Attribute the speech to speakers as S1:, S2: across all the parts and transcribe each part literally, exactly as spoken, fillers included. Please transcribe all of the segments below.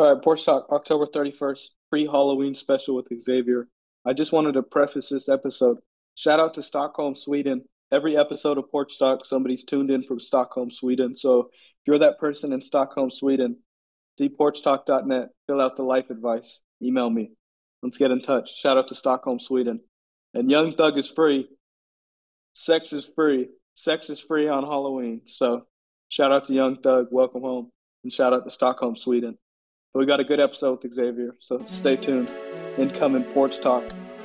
S1: All right, Porch Talk, October thirty-first, pre-Halloween special with Xavier. I just wanted to preface this episode. Shout out to Stockholm, Sweden. Every episode of Porch Talk, somebody's tuned in from Stockholm, Sweden. So if you're that person in Stockholm, Sweden, the porch talk dot net, fill out the life advice, email me. Let's get in touch. Shout out to Stockholm, Sweden. And Young Thug is free. Sex is free. Sex is free on Halloween. So shout out to Young Thug. Welcome home. And shout out to Stockholm, Sweden. But we got a good episode with Xavier, so stay tuned. Incoming Porch Talk.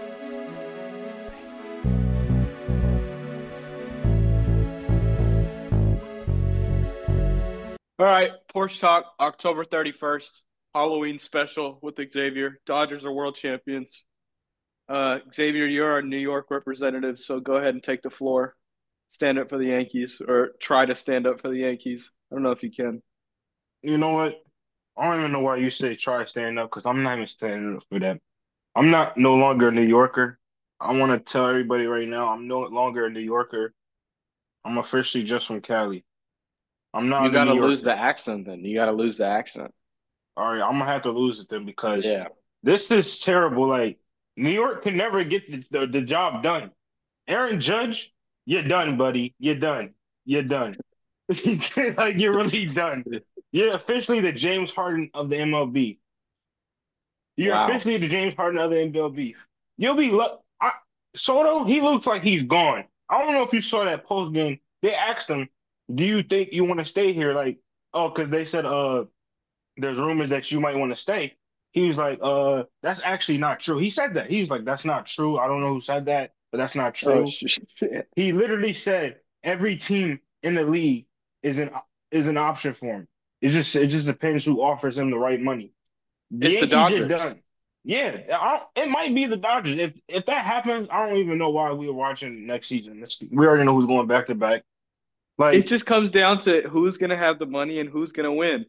S1: All right, Porch Talk, October thirty-first, Halloween special with Xavier. Dodgers are world champions. Uh, Xavier, you're our New York representative, so go ahead and take the floor. Stand up for the Yankees, or try to stand up for the Yankees. I don't know if you can.
S2: You know what? I don't even know why you say try to stand up because I'm not even standing up for them. I'm not no longer a New Yorker. I want to tell everybody right now, I'm no longer a New Yorker. I'm officially just from Cali. I'm
S1: You
S2: not a
S1: got
S2: New
S1: to lose the
S2: Yorker.
S1: accent then. You got to lose the accent.
S2: All right, I'm gonna have to lose it then because
S1: Yeah.
S2: this is terrible. Like New York can never get the, the, the job done. Aaron Judge, you're done, buddy. You're done. You're done. Like you're really done. You're officially the James Harden of the M L B. You're
S1: Wow.
S2: officially the James Harden of the M L B. You'll be luck. I, Soto, he looks like he's gone. I don't know if you saw that post game. They asked him, "Do you think you want to stay here?" Like, oh, because they said, "Uh, there's rumors that you might want to stay." He was like, "Uh, that's actually not true." He said that. He was like, "That's not true. I don't know who said that, but that's not
S1: Oh,
S2: true."
S1: shit.
S2: He literally said every team in the league is an is an option for him. It just it just depends who offers him the right money. The
S1: It's the
S2: Yankees are
S1: Dodgers.
S2: done. Yeah, I, it might be the Dodgers. If if that happens, I don't even know why we are watching next season. It's, we already know who's going back to back.
S1: It
S2: Like,
S1: just comes down to who's going to have the money and who's going to win.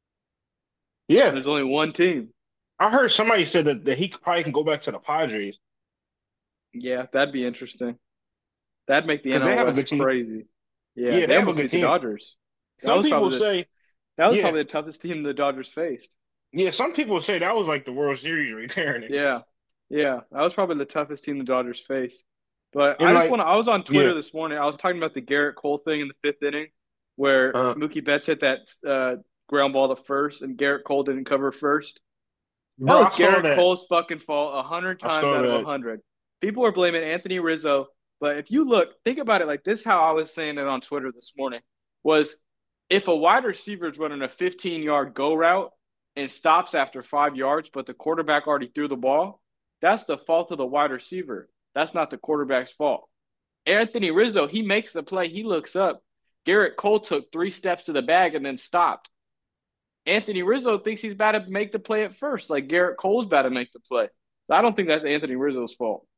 S2: yeah,
S1: There's only one team.
S2: I heard somebody said that, that he could- probably can go back to the Padres
S1: Yeah, that'd be interesting. That'd make the
S2: because they
S1: N L
S2: have a good
S1: West
S2: team.
S1: crazy. Yeah,
S2: Yeah, they
S1: they
S2: have a
S1: almost
S2: good
S1: beat the
S2: team.
S1: Dodgers. That
S2: Some
S1: was
S2: people
S1: probably the
S2: say,
S1: that was
S2: yeah,
S1: probably the toughest team the Dodgers faced.
S2: yeah. Some people say that was like the World Series right there.
S1: Yeah. Yeah, that was probably the toughest team the Dodgers faced. But I
S2: And
S1: just want
S2: like,
S1: to I was on Twitter
S2: yeah,
S1: this morning. I was talking about the Garrett Cole thing in the fifth inning where
S2: uh,
S1: Mookie Betts hit that uh, ground ball to first and Garrett Cole didn't cover first. That
S2: bro, I
S1: was
S2: saw
S1: Garrett
S2: that.
S1: Cole's fucking fault a hundred
S2: I
S1: times
S2: saw
S1: out of a
S2: that.
S1: hundred. People are blaming Anthony Rizzo, but if you look, think about it like this: how I was saying it on Twitter this morning was if a wide receiver is running a fifteen yard go route and stops after five yards, but the quarterback already threw the ball, that's the fault of the wide receiver. That's not the quarterback's fault. Anthony Rizzo, he makes the play, he looks up. Garrett Cole took three steps to the bag and then stopped. Anthony Rizzo thinks he's about to make the play at first, like Garrett Cole's about to make the play. So I don't think that's Anthony Rizzo's fault.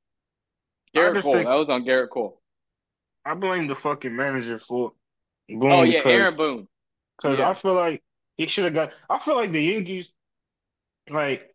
S2: I
S1: Garrett
S2: just
S1: Cole, that
S2: think
S1: was on Garrett Cole.
S2: I blame the fucking manager for
S1: Oh
S2: Boone
S1: yeah,
S2: because
S1: Aaron Boone.
S2: because I
S1: Yeah.
S2: feel like he should have got. I feel like the Yankees like.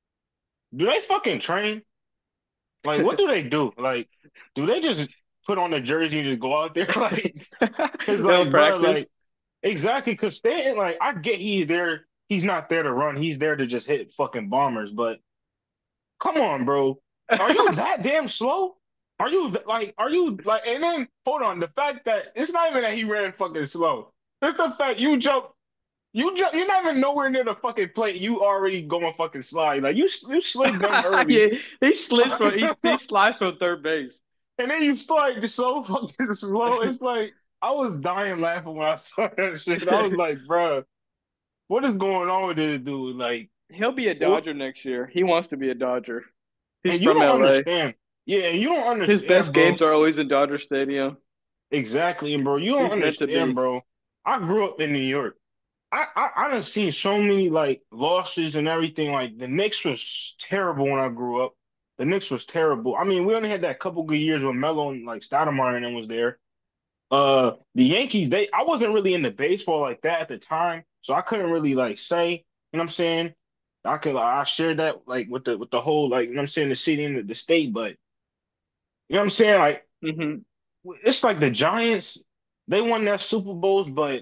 S2: Do they fucking train? Like, what do they do? Like, do they just put on a jersey and just go out there? Like, it's
S1: They don't
S2: like, bro,
S1: practice.
S2: like, exactly. Because Stanton, like, I get he's there. He's not there to run. He's there to just hit fucking bombers. But come on, bro. Are you that damn slow? Are you like, are you like, and then hold on. The fact that it's not even that he ran fucking slow. It's the fact you jump you ju you're not even nowhere near the fucking plate. You already going fucking slide. Like you you slid gun early.
S1: Yeah, he slips from he, he slides from third base.
S2: And then you slide just so fucking slow. It's like I was dying laughing when I saw that shit. I was like, bruh, what is going on with this dude? Like,
S1: He'll be a
S2: what?
S1: Dodger next year. He wants to be a Dodger. He's
S2: And you
S1: from
S2: don't
S1: L A.
S2: understand. Yeah, you don't
S1: His best
S2: understand, bro.
S1: games are always in Dodger Stadium.
S2: Exactly, and bro, you don't
S1: He's meant to
S2: understand,
S1: be.
S2: bro. I grew up in New York. I, I I done seen so many like losses and everything. Like the Knicks was terrible when I grew up. The Knicks was terrible. I mean, we only had that couple good years when Melo and like Stoudemire and them was there. Uh, the Yankees, they I wasn't really into baseball like that at the time, so I couldn't really like say, you know what I'm saying? I could I shared that like with the with the whole like you know what I'm saying the city and the, the state, but you know what I'm saying? Like
S1: Hmm.
S2: it's like the Giants, they won their Super Bowls, but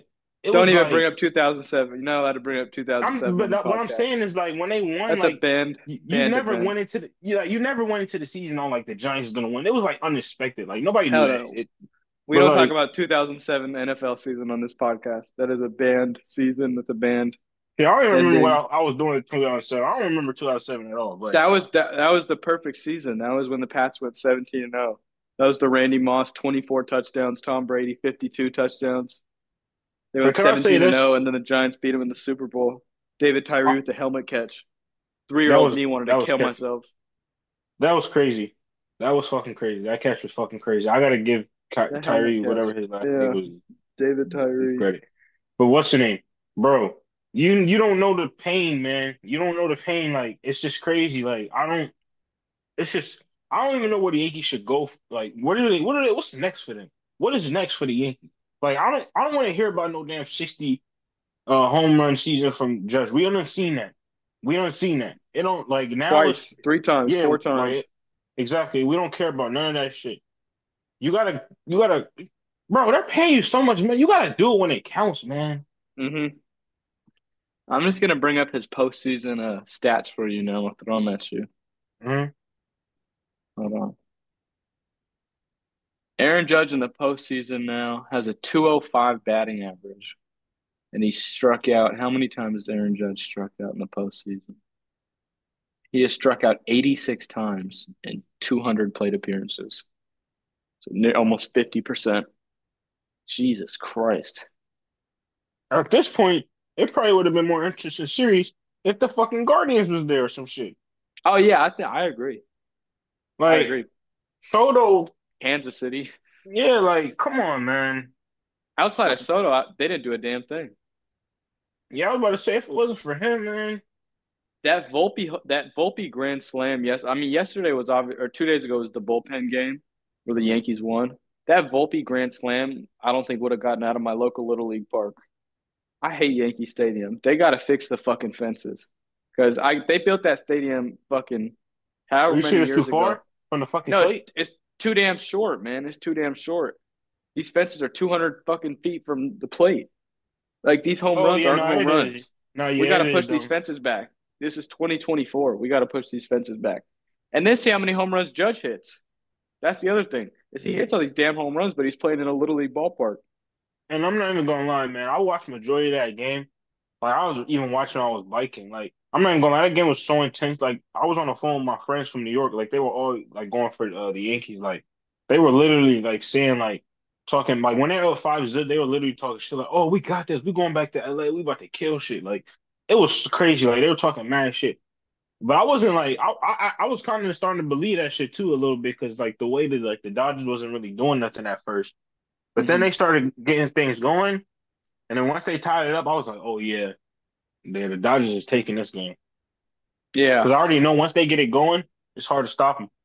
S2: it
S1: Don't
S2: was
S1: even bring
S2: like
S1: up two thousand seven. You're not allowed to bring up
S2: I'm,
S1: two thousand seven
S2: but
S1: on the
S2: that, what I'm
S1: podcast.
S2: saying is like when they won,
S1: That's a
S2: like
S1: banned
S2: you, you
S1: banned
S2: never
S1: event.
S2: went into the you like you never went into the season on like the Giants is gonna win. It was like unexpected. Like nobody knew
S1: Hell
S2: that
S1: no.
S2: shit.
S1: We
S2: But
S1: don't talk
S2: like,
S1: about two thousand seven N F L season on this podcast. That is a banned season. That's a banned
S2: yeah, I don't even remember what I,
S1: ending.
S2: I was doing in two thousand seven. I don't remember two thousand seven at all. But
S1: That was that that was the perfect season. That was when the Pats went seventeen and oh. That was the Randy Moss twenty-four touchdowns, Tom Brady fifty-two touchdowns. They
S2: but
S1: went
S2: can I say
S1: seventeen and
S2: this?
S1: oh, and then the Giants beat them in the Super Bowl. David
S2: I,
S1: Tyree with the helmet catch.
S2: that
S1: Three-year-old
S2: was
S1: me wanted to
S2: that was
S1: kill
S2: catch.
S1: myself.
S2: That was crazy. That was fucking crazy. That catch was fucking crazy. I gotta give Ky
S1: The helmet
S2: Kyrie
S1: catch.
S2: whatever his last name
S1: Yeah,
S2: was
S1: David
S2: give
S1: Tyree.
S2: credit. But what's the name, bro? You you don't know the pain, man. You don't know the pain. Like it's just crazy. Like I don't. It's just I don't even know where the Yankees should go. Like what are they? What are they? What's next for them? What is next for the Yankees? Like I don't I don't want to hear about no damn sixty uh home run season from Judge. We haven't seen that. We haven't seen that. It don't like now it's
S1: Twice, three times,
S2: yeah
S1: four times.
S2: like exactly. We don't care about none of that shit. You gotta you gotta bro. They're paying you so much, man. You gotta do it when it counts, man.
S1: hmm I'm just gonna bring up his postseason uh, stats for you now. I'll throw them at you.
S2: Mhm.
S1: Hold on. Aaron Judge in the postseason now has a two oh five batting average, and he struck out. How many times has Aaron Judge struck out in the postseason? He has struck out eighty-six times in two hundred plate appearances, so near, almost fifty percent. Jesus Christ.
S2: At this point, it probably would have been more interesting series if the fucking Guardians was there or some shit.
S1: Oh yeah, I think I agree. I
S2: Like
S1: agree.
S2: Soto,
S1: Kansas City.
S2: yeah, like come on, man.
S1: Outside of
S2: What's
S1: Soto, I, they didn't do a damn thing.
S2: yeah, I was about to say if it wasn't for him, man.
S1: That Volpe, that Volpe grand slam. Yes, I mean yesterday was obvious, or two days ago was the bullpen game where the Yankees won. That Volpe grand slam, I don't think would have gotten out of my local little league park. I hate Yankee Stadium. They got to fix the fucking fences because I they built that stadium fucking
S2: Are
S1: however
S2: you
S1: many
S2: sure it's too
S1: years ago.
S2: far from the fucking
S1: No, it's
S2: plate?
S1: it's too damn short, man. It's too damn short. These fences are two hundred fucking feet from the plate. Like these home
S2: Oh
S1: runs
S2: yeah,
S1: aren't
S2: no,
S1: home
S2: it is.
S1: runs.
S2: No,
S1: We
S2: yeah,
S1: got
S2: it
S1: to
S2: is
S1: push these
S2: though.
S1: fences back. This is twenty twenty-four. We got to push these fences back. And then see how many home runs Judge hits. That's the other thing. Is he hits all these damn home runs, but he's playing in a little league ballpark.
S2: And I'm not even gonna lie, man. I watched majority of that game. Like I was even watching while I was biking. Like I'm not even gonna lie, that game was so intense. Like I was on the phone with my friends from New York. Like they were all like going for uh, the Yankees. Like they were literally like saying like talking like when they were five zip, they were literally talking shit like, "Oh, we got this. We going back to L A. We about to kill shit." Like it was crazy. Like they were talking mad shit. But I wasn't like I I I was kind of starting to believe that shit too a little bit because like the way that like the Dodgers wasn't really doing nothing at first, but then
S1: hmm
S2: they started getting things going, and then once they tied it up, I was like, oh yeah, the the Dodgers is taking this game
S1: Yeah.
S2: because I already know once they get it going, it's hard to stop them.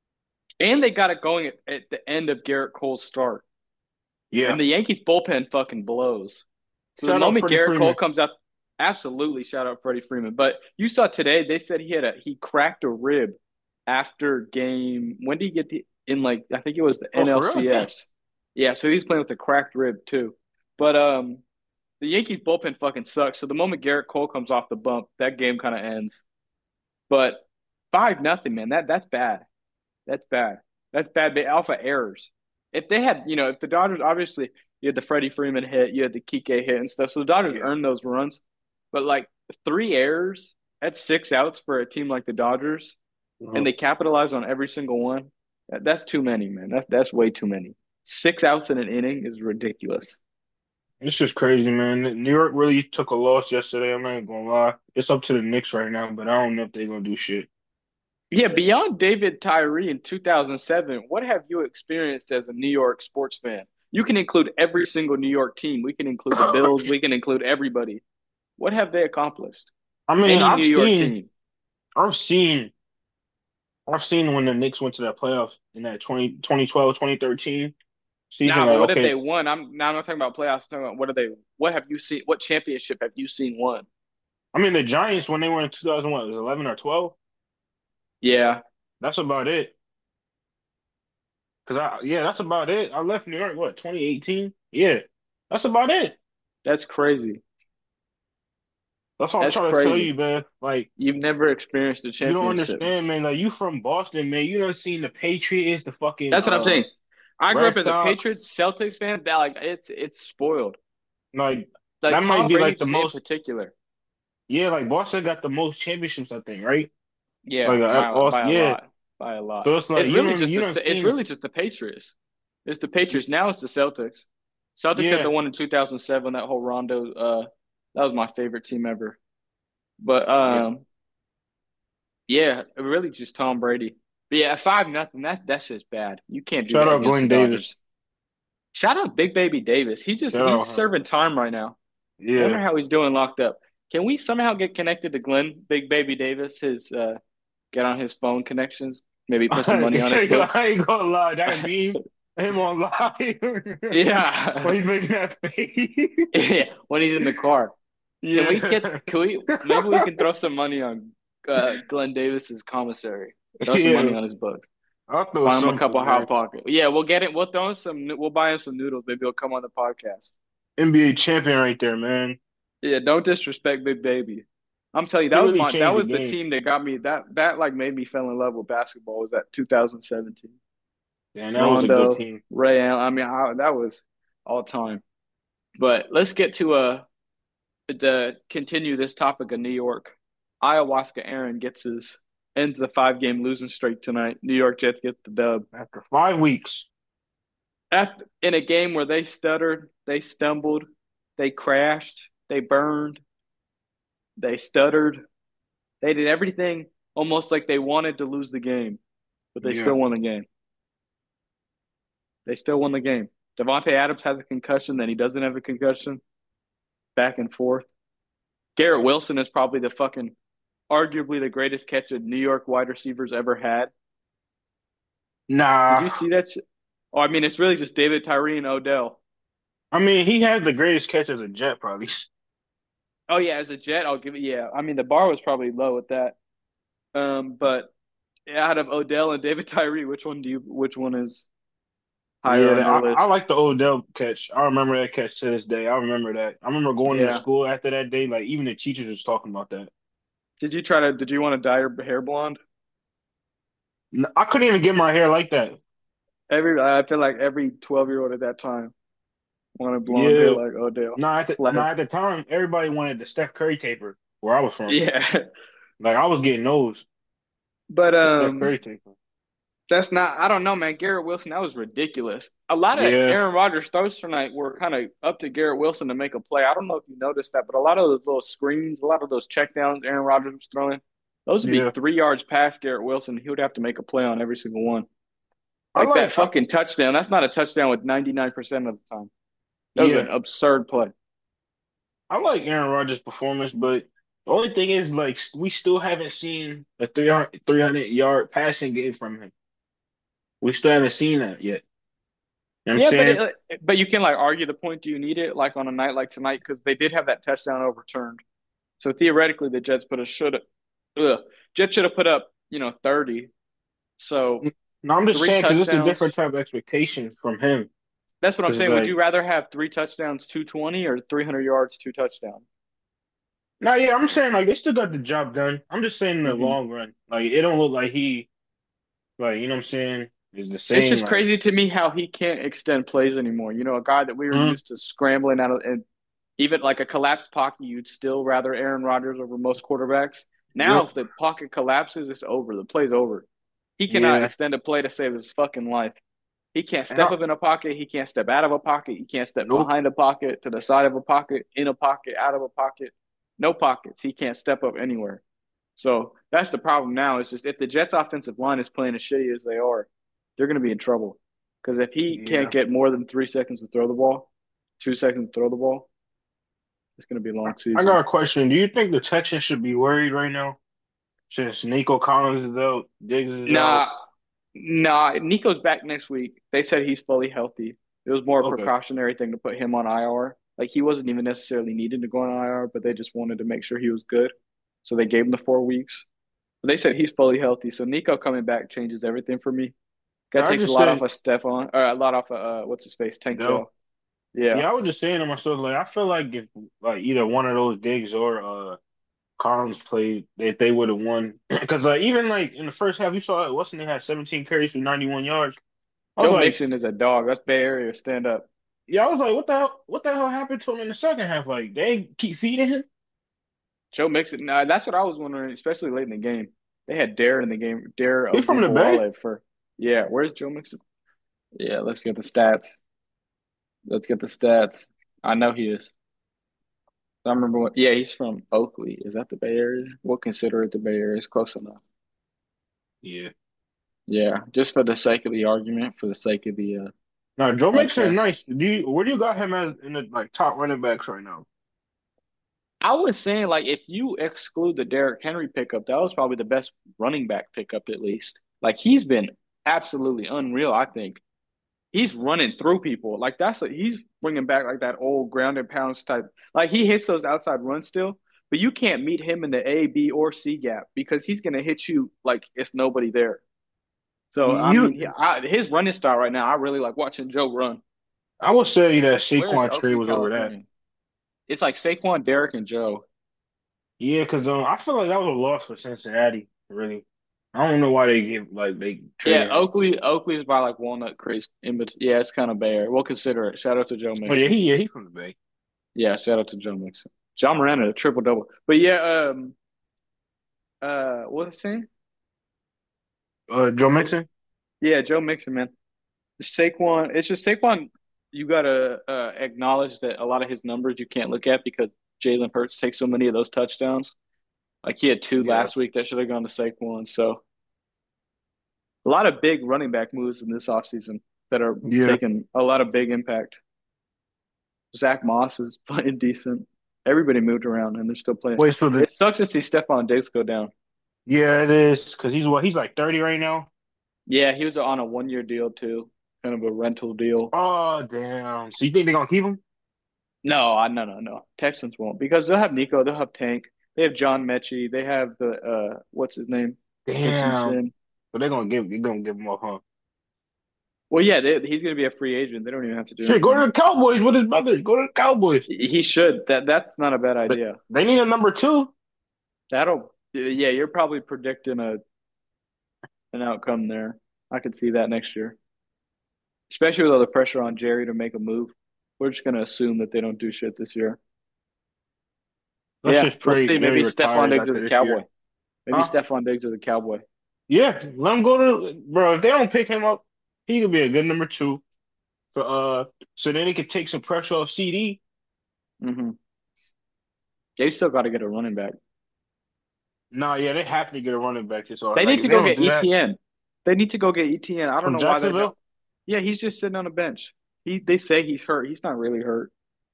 S1: And they got it going at, at the end of Garrett Cole's start.
S2: Yeah,
S1: And the Yankees bullpen fucking blows. So the
S2: shout out
S1: moment
S2: Freddie
S1: Garrett Cole
S2: Freeman.
S1: comes out, absolutely shout out Freddie Freeman. But you saw today, they said he had a he cracked a rib after game. When did he get the in like I think it was the
S2: Oh, for real? Damn.
S1: N L C S. Yeah, so he's playing with a cracked rib too. But um the Yankees bullpen fucking sucks. So the moment Garrett Cole comes off the bump, that game kind of ends. But five nothing, man. That that's bad. That's bad. That's bad. But alpha errors. If they had, you know, if the Dodgers obviously you had the Freddie Freeman hit, you had the Kike hit and stuff. So the Dodgers
S2: Yeah.
S1: earned those runs. But like three errors, that's six outs for a team like the Dodgers, and
S2: Mhm.
S1: they capitalize on every single one. That, that's too many, man. That's that's way too many. Six outs in an inning is ridiculous.
S2: It's just crazy, man. New York really took a loss yesterday. I'm not even gonna lie. It's up to the Knicks right now, but I don't know if they're gonna do shit.
S1: Yeah, beyond David Tyree in two thousand seven, what have you experienced as a New York sports fan? You can include every single New York team. We can include the Bills. We can include everybody. What have they accomplished?
S2: I mean,
S1: Any
S2: I've
S1: New York
S2: seen,
S1: team.
S2: I've seen, I've seen when the Knicks went to that playoffs in that twenty twenty twelve twenty thirteen season.
S1: Nah, but
S2: Like,
S1: what have they
S2: okay,
S1: won? I'm now I'm not talking about playoffs. I'm talking about what are they? What have you seen? What championship have you seen won?
S2: I mean, the Giants when they were in two thousand, what, it was eleven or twelve?
S1: Yeah,
S2: That's about it. Cause I, yeah, that's about it. I left New York, what, twenty eighteen? Yeah, that's about it.
S1: That's crazy.
S2: That's what I'm
S1: That's
S2: trying to tell
S1: crazy.
S2: you, man. Like,
S1: You've never experienced a
S2: you don't
S1: championship.
S2: understand, man. Like, you from Boston, man. You done seen the Patriots, the fucking
S1: That's what I'm
S2: uh
S1: saying. I grew
S2: Red
S1: up as a
S2: Sox.
S1: Patriots Celtics fan. That like it's it's spoiled.
S2: Like,
S1: Like
S2: that might
S1: Tom
S2: be
S1: Brady
S2: like the
S1: just in
S2: most.
S1: particular.
S2: Yeah, like Boston got the most championships, I think, right?
S1: Yeah,
S2: Like, uh,
S1: by by
S2: Boston,
S1: a
S2: yeah.
S1: lot, by a lot.
S2: So it's like
S1: It's
S2: you
S1: really
S2: don't
S1: just
S2: you don't
S1: the it's
S2: seen.
S1: really just the Patriots. It's the Patriots. Now it's the Celtics. Celtics had the
S2: Yeah,
S1: one in two thousand seven. That whole Rondo. Uh, that was my favorite team ever. But
S2: yeah.
S1: um, yeah, really just Tom Brady. But yeah, five nothing. That that's just bad. You can't do
S2: Shout
S1: that
S2: out
S1: against the
S2: Glenn Davis.
S1: Dodgers. Shout out Big Baby Davis. He just
S2: Shout
S1: he's
S2: out him.
S1: serving time right now. Wonder
S2: Yeah.
S1: how he's doing locked up. Can we somehow get connected to Glenn Big Baby Davis? His uh, get on his phone connections. Maybe put some
S2: I
S1: money on his books.
S2: ain't gonna lie, that meme, him on live
S1: Yeah,
S2: when he's making that face.
S1: yeah. When he's in the car, can we get?
S2: Yeah.
S1: Can we? Maybe we can throw some money on uh, Glenn Davis's commissary. Throw some money
S2: Yeah.
S1: on his books.
S2: I'll throw
S1: Buy him a couple
S2: something,
S1: hot
S2: man.
S1: pocket. Yeah, we'll get it. We'll throw him some. We'll buy him some noodles. Maybe he'll come on the podcast.
S2: N B A champion right there, man.
S1: Yeah, don't disrespect Big Baby. I'm telling you,
S2: He
S1: that was
S2: really
S1: my that
S2: changed the
S1: was the
S2: game.
S1: team that got me that that like made me fall in love with basketball. Was that two thousand seventeen?
S2: And that was a good
S1: Rondo,
S2: team.
S1: Ray Allen. I mean, I, that was all time. But let's get to uh the continue this topic of New York. Ayahuasca Aaron gets his ends the five game losing streak tonight. New York Jets get the dub.
S2: After five weeks.
S1: After, in a game where they stuttered, they stumbled, they crashed, they burned, they stuttered. They did everything almost like they wanted to lose the game, but they
S2: Yeah.
S1: still won the game. They still won the game. Devontae Adams has a concussion, then he doesn't have a concussion. Back and forth. Garrett Wilson is probably the fucking arguably the greatest catch a New York wide receivers ever had. Did
S2: Nah.
S1: you see that? Sh- oh, I mean, it's really just David Tyree and Odell.
S2: I mean, he had the greatest catch as a Jet, probably.
S1: Oh yeah, as a Jet, I'll give it. Yeah, I mean the bar was probably low at that. Um, but out of Odell and David Tyree, which one do you? Which one is higher
S2: Yeah,
S1: on
S2: that-
S1: your
S2: I, I
S1: list?
S2: like the Odell catch. I remember that catch to this day. I remember that. I remember going to
S1: Yeah.
S2: school after that day. Like, even the teachers was talking about that.
S1: Did you try to? Did you want to dye your hair blonde?
S2: N- I couldn't even get my hair like that.
S1: Every I feel like every twelve year old at that time wanted blonde hair
S2: Yeah.
S1: like Odell.
S2: No, at the, no,
S1: Like,
S2: at the time, everybody wanted the Steph Curry taper where I was from.
S1: yeah.
S2: Like, I was getting those,
S1: But
S2: the Steph
S1: um
S2: Curry taper.
S1: that's not I don't know, man. Garrett Wilson, that was ridiculous. A lot of
S2: Yeah,
S1: Aaron Rodgers throws tonight were kind of up to Garrett Wilson to make a play. I don't know if you noticed that, but a lot of those little screens, a lot of those checkdowns Aaron Rodgers was throwing, those would be
S2: yeah.
S1: three yards past Garrett Wilson. He would have to make a play on every single one.
S2: I
S1: Like that
S2: like, I,
S1: fucking touchdown. That's not a touchdown with ninety-nine percent of the time. That was an
S2: yeah,
S1: absurd play.
S2: I like Aaron Rodgers' performance, but the only thing is, like, we still haven't seen a three hundred, three hundred yard passing game from him. We still haven't seen that yet. You know what I'm
S1: Yeah, but
S2: saying?
S1: it, but you can like argue the point. Do you need it like on a night like tonight? Because they did have that touchdown overturned. So theoretically, the Jets put a should have. Jets should have put up you know thirty. So
S2: No, I'm just
S1: three
S2: saying because it's a different
S1: touchdowns.
S2: type of expectation from him.
S1: That's what I'm
S2: Because,
S1: saying. Would
S2: like,
S1: you rather have three touchdowns, two twenty, or three hundred yards, two touchdowns?
S2: no, yeah, I'm saying, like, they still got the job done. I'm just saying in the
S1: Hmm.
S2: long run. Like, it don't look like he, like, you know what I'm saying, is the
S1: It's
S2: same.
S1: just
S2: Like,
S1: crazy to me how he can't extend plays anymore. You know, a guy that we were
S2: mm,
S1: used to scrambling out of, and even like a collapsed pocket, you'd still rather Aaron Rodgers over most quarterbacks. Now,
S2: yep,
S1: if the pocket collapses, it's over. The play's over. He cannot
S2: yeah.
S1: extend a play to save his fucking life. He can't
S2: And
S1: step
S2: I,
S1: up in a pocket. He can't step out of a pocket. He can't step
S2: nope,
S1: behind a pocket, to the side of a pocket, in a pocket, out of a pocket. No pockets. He can't step up anywhere. So that's the problem now. Is just if the Jets' offensive line is playing as shitty as they are, they're going to be in trouble. Because if he can't
S2: yeah.
S1: get more than three seconds to throw the ball, two seconds to throw the ball, it's going to be a
S2: I,
S1: long
S2: I got
S1: season.
S2: a question. Do you think the Texans should be worried right now? Since Nico Collins is out, Diggs is out.
S1: Nah, nah. Nico's back next week. They said he's fully healthy. It was more a
S2: Okay.
S1: precautionary thing to put him on I R. Like he wasn't even necessarily needed to go on I R, but they just wanted to make sure he was good. So they gave him the four weeks. But they said he's fully healthy. So Nico coming back changes everything for me. That
S2: I
S1: takes a
S2: just
S1: lot off
S2: said,
S1: of Stephon, or a lot off of uh, what's his face, Tank
S2: no.
S1: Dell. Yeah,
S2: Yeah, I was just saying to myself, like, I feel like if like either one of those Diggs or uh Collins played, if they would have won, because like even like in the first half, you saw it. Weston had seventeen carries for ninety-one yards. I was
S1: Joe
S2: like,
S1: Mixon is a dog. That's Bay Area stand up.
S2: yeah, I was like, what the hell, what the hell happened to him in the second half? Like they keep feeding him.
S1: Joe Mixon. Nah, that's what I was wondering, especially late in the game. They had Dare in the game. Dare
S2: He from the Bay.
S1: Ogunbowale for. Yeah, where's Joe Mixon? Yeah, let's get the stats. Let's get the stats. I know he is. I remember what. Yeah, he's from Oakley. Is that the Bay Area? We'll consider it the Bay Area. It's close enough.
S2: Yeah.
S1: Yeah, just for the sake of the argument, for the sake of the uh,
S2: Now Joe Mixon is
S1: podcast.
S2: nice. Do you where do you got him as in the like top running backs right now?
S1: I was saying, like, if you exclude the Derrick Henry pickup, that was probably the best running back pickup, at least. Like, he's been absolutely unreal, I think. He's running through people. Like, that's a, he's bringing back, like, that old ground and pounds type. Like, he hits those outside runs still, but you can't meet him in the A, B, or C gap because he's going to hit you like it's nobody there. So, I mean, he,
S2: You,
S1: I, his running style right now, I really like watching Joe run.
S2: I would say that
S1: Where is
S2: Saquon trade
S1: Oakley,
S2: was over that.
S1: California? It's like Saquon, Derrick, and Joe.
S2: Yeah, because um, I feel like that was a loss for Cincinnati. Really, I don't know why they give like they
S1: Yeah,
S2: traded him.
S1: Oakley Oakley is by like Walnut Creek in bet yeah, it's kind of bare. We'll consider it. Shout out to Joe
S2: Oh yeah,
S1: Mixon.
S2: he yeah he from the Bay.
S1: Yeah, shout out to Joe Mixon. John Moran had a triple double. But yeah, um uh what was I saying?
S2: Uh, Joe Mixon.
S1: Yeah, Joe Mixon, man. Saquon, it's just Saquon, you gotta uh acknowledge that a lot of his numbers you can't look at because Jalen Hurts takes so many of those touchdowns. Like he had two
S2: Yeah,
S1: last week that should have gone to Saquon. So a lot of big running back moves in this offseason that are
S2: yeah.
S1: taking a lot of big impact. Zach Moss is playing decent. Everybody moved around and they're still playing.
S2: Wait, so the
S1: It sucks to see Stephon Diggs go down.
S2: yeah it is because he's what he's like thirty right now.
S1: Yeah, he was on a one year deal too, kind of a rental deal.
S2: Oh damn! So you think they're gonna keep him?
S1: No, I no no no. Texans won't because they'll have Nico, they'll have Tank, they have John Mechie, they have the uh what's his name,
S2: Damn.
S1: Hutchinson.
S2: But they're gonna give they're gonna give him up, huh?
S1: Well, yeah, they, he's going to be a free agent. They don't even have to do
S2: Shit, go
S1: anything.
S2: to the Cowboys with his brother. Go to the Cowboys.
S1: He should. That that's not a bad
S2: But
S1: idea.
S2: they need a number two.
S1: That'll yeah. You're probably predicting a an outcome there. I could see that next year. Especially with all the pressure on Jerry to make a move. We're just gonna assume that they don't do shit this year.
S2: Let's
S1: Yeah,
S2: just
S1: we'll
S2: pray
S1: see.
S2: Jerry
S1: Maybe Stephon
S2: retires
S1: Diggs is a
S2: after this
S1: cowboy.
S2: year.
S1: Maybe
S2: Huh?
S1: Stephon Diggs is a cowboy.
S2: Yeah, let him go to bro. If they don't pick him up, he could be a good number two for uh. So then he could take some pressure off C D.
S1: Mm-hmm. They still got to get a running back.
S2: Nah, yeah, they have to get a running back this hard.
S1: They
S2: Like
S1: need
S2: if
S1: to
S2: they
S1: go
S2: don't
S1: get
S2: do that
S1: E T N. They need to go get E T N. I don't
S2: from
S1: know why they don't.
S2: Jacksonville,
S1: Yeah, he's just sitting on a bench. He they say he's hurt. He's not really hurt.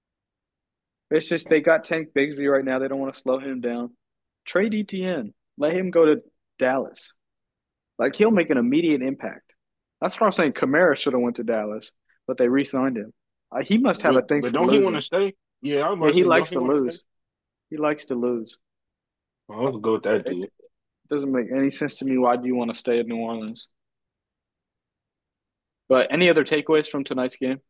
S1: It's just they got Tank Bigsby right now. They don't want to slow him down. Trade E T N. Let him go to Dallas. Like he'll make an immediate impact. That's what I'm saying. Kamara should have went to Dallas, but they re-signed him. Uh, he must have a
S2: but
S1: thing
S2: but
S1: for
S2: don't he want to
S1: losing.
S2: stay? Yeah, I was about
S1: Yeah,
S2: to
S1: he
S2: say, don't
S1: likes
S2: he
S1: to
S2: want to stay?
S1: lose. He likes to lose.
S2: Well, let's go with that
S1: It
S2: dude.
S1: doesn't make any sense to me. Why do you want to stay in New Orleans? But any other takeaways from tonight's game?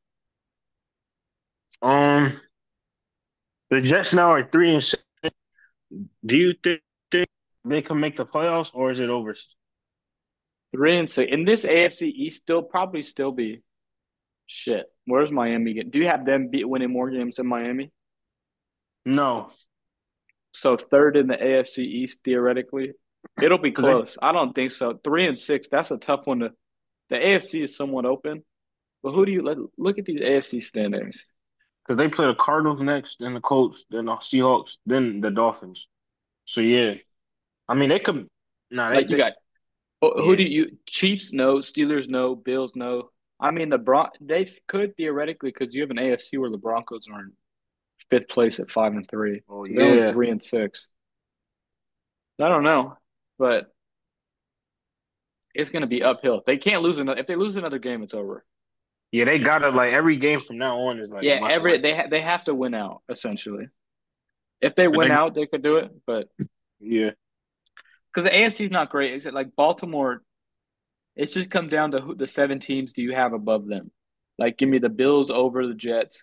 S2: Um, the Jets now are three and six. Do you think, think they can make the playoffs, or is it over?
S1: Three and six. In this A F C East, still probably still be shit. Where's Miami get? Do you have them be winning more games than Miami?
S2: No,
S1: So third in the A F C East theoretically, it'll be
S2: because they
S1: close. I don't think so. Three and six. That's a tough one to. The A F C is somewhat open, but who do you let look at these A F C standings?
S2: because they play the Cardinals next, then the Colts, then the Seahawks, then the Dolphins. So yeah, I mean they could. Nah, they,
S1: Like you
S2: they
S1: got who do
S2: yeah.
S1: you Chiefs no, Steelers no, Bills no. I mean the Bron they could theoretically because you have an A F C where the Broncos are in fifth place at five and three,
S2: Oh
S1: so they're only
S2: yeah,
S1: three and six. I don't know, but it's going to be uphill. They can't lose another. If they lose another game, it's over.
S2: yeah. They gotta like every game from now on is like a
S1: Yeah,
S2: must
S1: every
S2: win.
S1: they ha they have to win out essentially. If they
S2: But
S1: win
S2: they
S1: out, they could do it, but
S2: yeah.
S1: because the A F C is not great, is it like Baltimore? It's just come down to who the seven teams do you have above them? Like, give me the Bills over the Jets.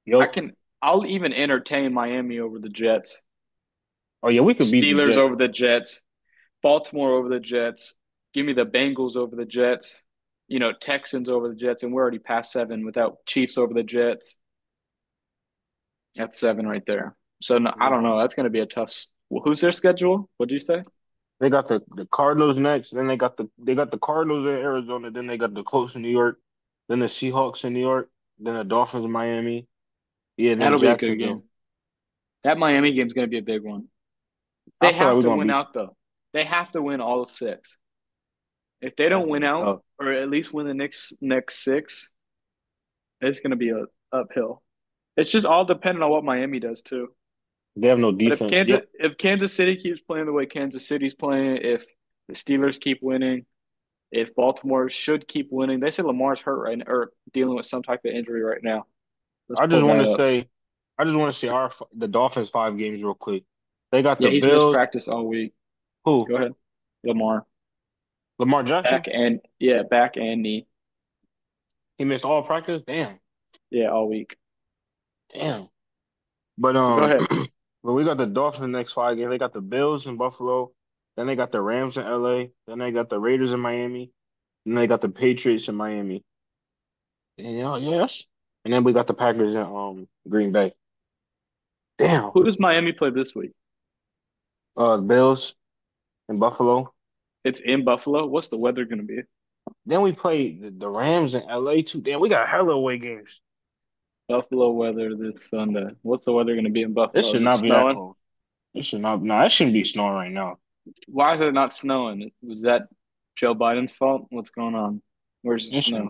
S1: I
S2: Yo,
S1: can. I'll even entertain Miami over the Jets,
S2: oh yeah, we could beat the
S1: Steelers
S2: Jets.
S1: over the Jets, Baltimore over the Jets. Give me the Bengals over the Jets. You know, Texans over the Jets, and we're already past seven without Chiefs over the Jets. That's seven right there. So no, I don't know. That's going to be a tough. Well, who's their schedule? What did you say?
S2: They got the, the Cardinals next, then they got the they got the Cardinals in Arizona, then they got the Colts in New York, then the Seahawks in New York, then the Dolphins in Miami, yeah, and then
S1: That'll be a good game.
S2: Jacksonville.
S1: That Miami game's going to be a big one.
S2: I
S1: They
S2: feel like
S1: have
S2: we're
S1: to
S2: gonna
S1: win
S2: be
S1: out though. They have to win all six. If they
S2: that's
S1: don't
S2: gonna
S1: win
S2: be
S1: out,
S2: tough.
S1: or at least win the next next six, it's going to be a uphill. It's just all dependent on what Miami does too.
S2: They have no
S1: But if
S2: defense.
S1: Kansas
S2: Yep.
S1: if Kansas City keeps playing the way Kansas City's playing, if the Steelers keep winning, if Baltimore should keep winning, they said Lamar's hurt right now or dealing with some type of injury right now. Let's
S2: I just
S1: pull
S2: want to
S1: that up.
S2: say, I just want to say our the Dolphins five games real quick. They got
S1: Yeah,
S2: the
S1: he's missed
S2: Bills.
S1: practice all week.
S2: Who?
S1: Go ahead, Lamar.
S2: Lamar Jackson.
S1: Back and yeah, back and knee.
S2: He missed all practice. Damn,
S1: Yeah, all week.
S2: damn. But
S1: Go
S2: um,
S1: ahead.
S2: but we got the Dolphins next five games. They got the Bills in Buffalo. Then they got the Rams in L A. Then they got the Raiders in Miami. Then they got the Patriots in Miami. And, you know, yes. And then we got the Packers in um Green Bay. Damn.
S1: Who does Miami play this week?
S2: Uh, Bills in Buffalo.
S1: It's in Buffalo. What's the weather going to be?
S2: Then we play the, the Rams in L A too. Damn, we got hella away games.
S1: Buffalo weather this Sunday. What's the weather going to be in
S2: This
S1: Buffalo?
S2: should
S1: Is it
S2: not be that
S1: snowing?
S2: cold. It should not. No, it shouldn't be snowing right now.
S1: Why is it not snowing? Was that Joe Biden's fault? What's going on? Where's the
S2: It
S1: snow?
S2: should.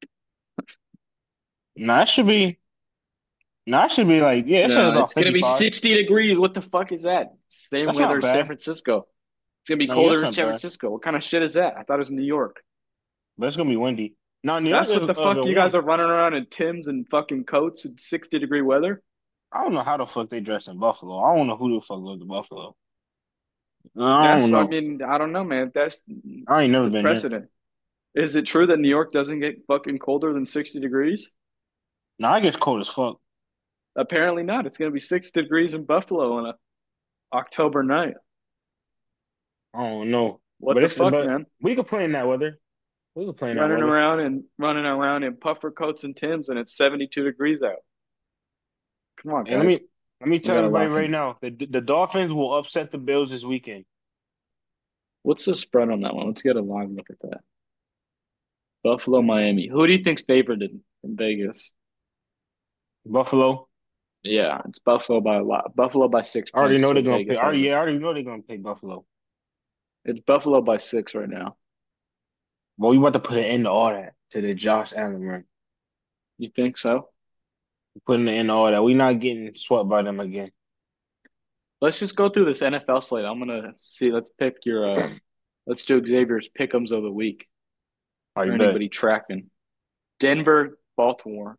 S2: No, it should be. No, it should be like yeah. It says
S1: No,
S2: about
S1: it's gonna be
S2: fifty-five.
S1: sixty degrees. What the fuck is that? Same
S2: That's
S1: weather
S2: not
S1: as San
S2: bad.
S1: Francisco. It's gonna be
S2: No, yeah,
S1: colder
S2: it's
S1: in
S2: not
S1: San
S2: bad.
S1: Francisco. What kind of shit is that? I thought it was New York.
S2: But it's gonna be windy. Now New York
S1: That's
S2: is
S1: what the
S2: uh,
S1: fuck
S2: been
S1: you guys
S2: warm.
S1: are running around in Tims and fucking coats in sixty degree weather.
S2: I don't know how the fuck they dress in Buffalo. I don't know who the fuck lives in Buffalo. I
S1: That's
S2: don't
S1: I
S2: know.
S1: mean I don't know, man. That's
S2: I ain't never
S1: the
S2: been there.
S1: precedent. Is it true that New York doesn't get fucking colder than sixty degrees?
S2: No, I get cold as fuck.
S1: Apparently not. It's gonna be sixty degrees in Buffalo on a October night.
S2: I don't know.
S1: What
S2: But
S1: the
S2: it's
S1: fuck,
S2: but
S1: man?
S2: we could play in that weather. We could play in that
S1: Running
S2: weather.
S1: around and running around in puffer coats and Tims, and it's seventy-two degrees out. Come on,
S2: And let
S1: guys.
S2: me let me
S1: We
S2: tell
S1: gotta
S2: everybody
S1: lock
S2: right
S1: in.
S2: now, the the Dolphins will upset the Bills this weekend.
S1: What's the spread on that one? Let's get a live look at that. Buffalo, Miami. Who do you think's favored in, in Vegas?
S2: Buffalo.
S1: Yeah, it's Buffalo by a lot. Buffalo by six
S2: I already
S1: points is
S2: know they're
S1: what
S2: gonna pay.
S1: Vegas
S2: I
S1: has
S2: already,
S1: it.
S2: yeah, I already know they're gonna pay Buffalo.
S1: It's Buffalo by six right now.
S2: But we about to put an end to all that to the Josh Allen run.
S1: You think so?
S2: Putting an end to all that. We not getting swept by them again.
S1: Let's just go through this N F L slate. I'm gonna see. Let's pick your. uh Let's do Xavier's pick'ems of the week
S2: Are
S1: or
S2: you bet?
S1: anybody tracking. Denver, Baltimore.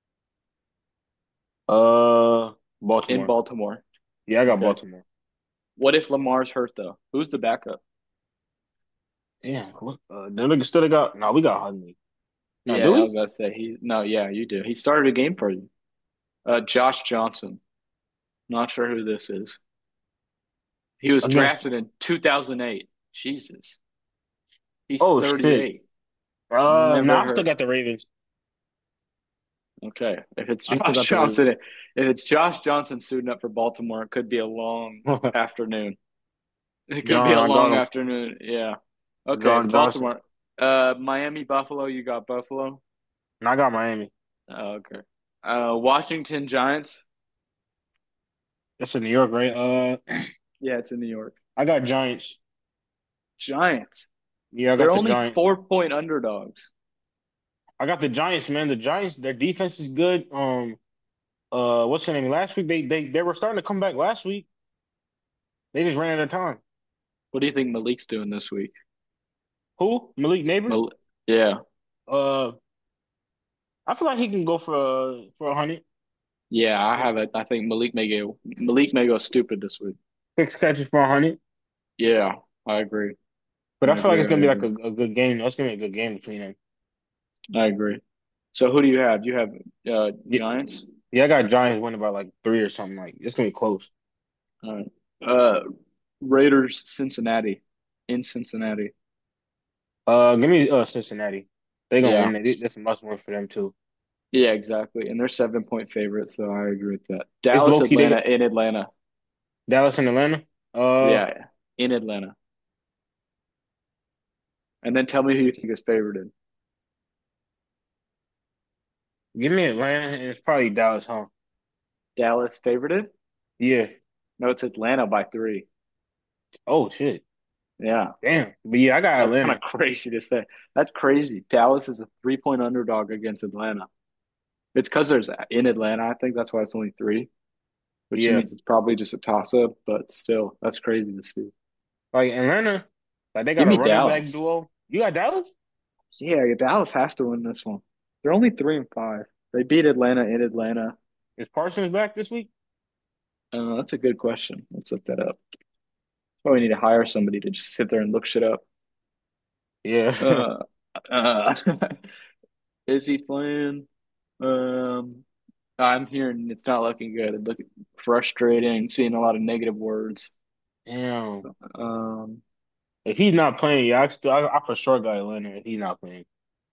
S2: Uh,
S1: In
S2: Baltimore.
S1: Baltimore.
S2: Yeah, I got
S1: Okay.
S2: Baltimore.
S1: What if Lamar's hurt though? Who's the backup?
S2: Damn. What? Uh, the nigga still got. No, we got Huntley. Now, do
S1: Yeah, I
S2: we?
S1: was about to say he. No, yeah, you do. He started a game for you. Uh, Josh Johnson. Not sure who this is. He was
S2: Against.
S1: drafted in two thousand eight. Jesus. He's
S2: Oh shit.
S1: thirty-eight.
S2: Uh,
S1: Never
S2: nah, I still
S1: heard.
S2: got the Ravens.
S1: Okay. If it's
S2: I still
S1: Josh
S2: got the
S1: Johnson,
S2: Ravens.
S1: if it's Josh Johnson suiting up for Baltimore, it could be a long afternoon. It could be a
S2: John, I got
S1: long
S2: him.
S1: afternoon. Yeah. Okay.
S2: John Johnson.
S1: Baltimore. Uh, Miami, Buffalo. You got Buffalo.
S2: And I got Miami.
S1: Oh, okay. Uh, Washington Giants.
S2: That's in New York, right? Uh,
S1: Yeah, it's in New York.
S2: I got Giants.
S1: Giants.
S2: Yeah, I
S1: They're
S2: got the
S1: only
S2: Giants.
S1: four point underdogs.
S2: I got the Giants, man. The Giants, their defense is good. Um, uh, what's her name? Last week they they they were starting to come back. Last week they just ran out of time.
S1: What do you think Malik's doing this week?
S2: Who? Malik Neighbor?
S1: Mal- yeah.
S2: Uh, I feel like he can go for uh, for a hundred.
S1: Yeah, I have it. I think Malik may go Malik may go stupid this week.
S2: Six catches for a hundred.
S1: Yeah, I agree.
S2: But
S1: I
S2: I feel like
S1: agree.
S2: it's
S1: I
S2: gonna be like
S1: agree.
S2: a, a good game. That's gonna be a good game between them.
S1: I agree. So who do you have? You have uh
S2: Yeah,
S1: Giants?
S2: Yeah, I got Giants winning by like three or something. Like it's gonna be close.
S1: All right. Uh, Raiders, Cincinnati, in Cincinnati.
S2: Uh, give me uh Cincinnati. They gonna
S1: Yeah,
S2: win it. That's a must win for them too.
S1: yeah, exactly. And they're seven point favorites, so I agree with that.
S2: It's
S1: Dallas,
S2: low key. They
S1: Atlanta,
S2: got
S1: in Atlanta.
S2: Dallas and Atlanta. Uh,
S1: Yeah, in Atlanta. And then tell me who you think is favored in.
S2: give me Atlanta, and it's probably Dallas, huh?
S1: Dallas favored in?
S2: Yeah.
S1: No, it's Atlanta by three.
S2: Oh shit.
S1: Yeah,
S2: Damn. But yeah, I got
S1: that's kind of
S2: Atlanta.
S1: crazy to say. That's crazy. Dallas is a three point underdog against Atlanta. It's because there's in Atlanta. I think that's why it's only three, which
S2: Yeah.
S1: means it's probably just a toss up, but still, that's crazy to see.
S2: Like Atlanta, like they
S1: Give
S2: got a
S1: me
S2: running back
S1: Dallas.
S2: duo. You got Dallas?
S1: Yeah, Dallas has to win this one. They're only three and five. They beat Atlanta in Atlanta.
S2: Is Parsons back this week?
S1: Uh, that's a good question. Let's look that up. Probably need to hire somebody to just sit there and look shit up.
S2: Yeah.
S1: Uh, uh, is he playing? Um, I'm hearing it's not looking good. It's looking frustrating, seeing a lot of negative words.
S2: Damn.
S1: Um,
S2: If he's not playing, yeah, I still I, I for sure got Atlanta if he's not playing.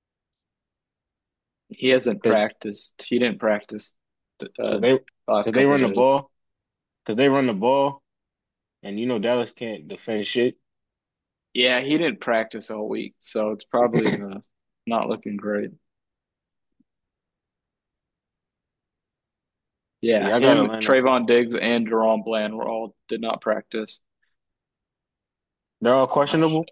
S1: he hasn't
S2: Cause,
S1: practiced. He didn't practice the
S2: cause
S1: uh,
S2: they
S1: last
S2: cause they
S1: couple
S2: run the
S1: days.
S2: ball. Cause they run the ball and you know Dallas can't defend shit.
S1: Yeah, he didn't practice all week, so it's probably uh, not looking great. Yeah,
S2: Yeah, I got
S1: him,
S2: Atlanta.
S1: Trayvon Diggs, and Deron Bland were all did not practice.
S2: They're all questionable.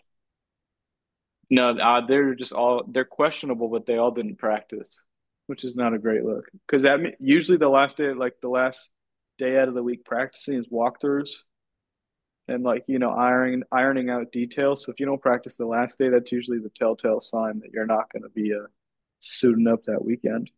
S1: No, uh, they're just all they're questionable, but they all didn't practice, which is not a great look. Because that me- usually the last day, like the last day out of the week, practicing is walkthroughs and like you know ironing ironing out details. So if you don't practice the last day, that's usually the telltale sign that you're not going to be uh, suiting up that weekend.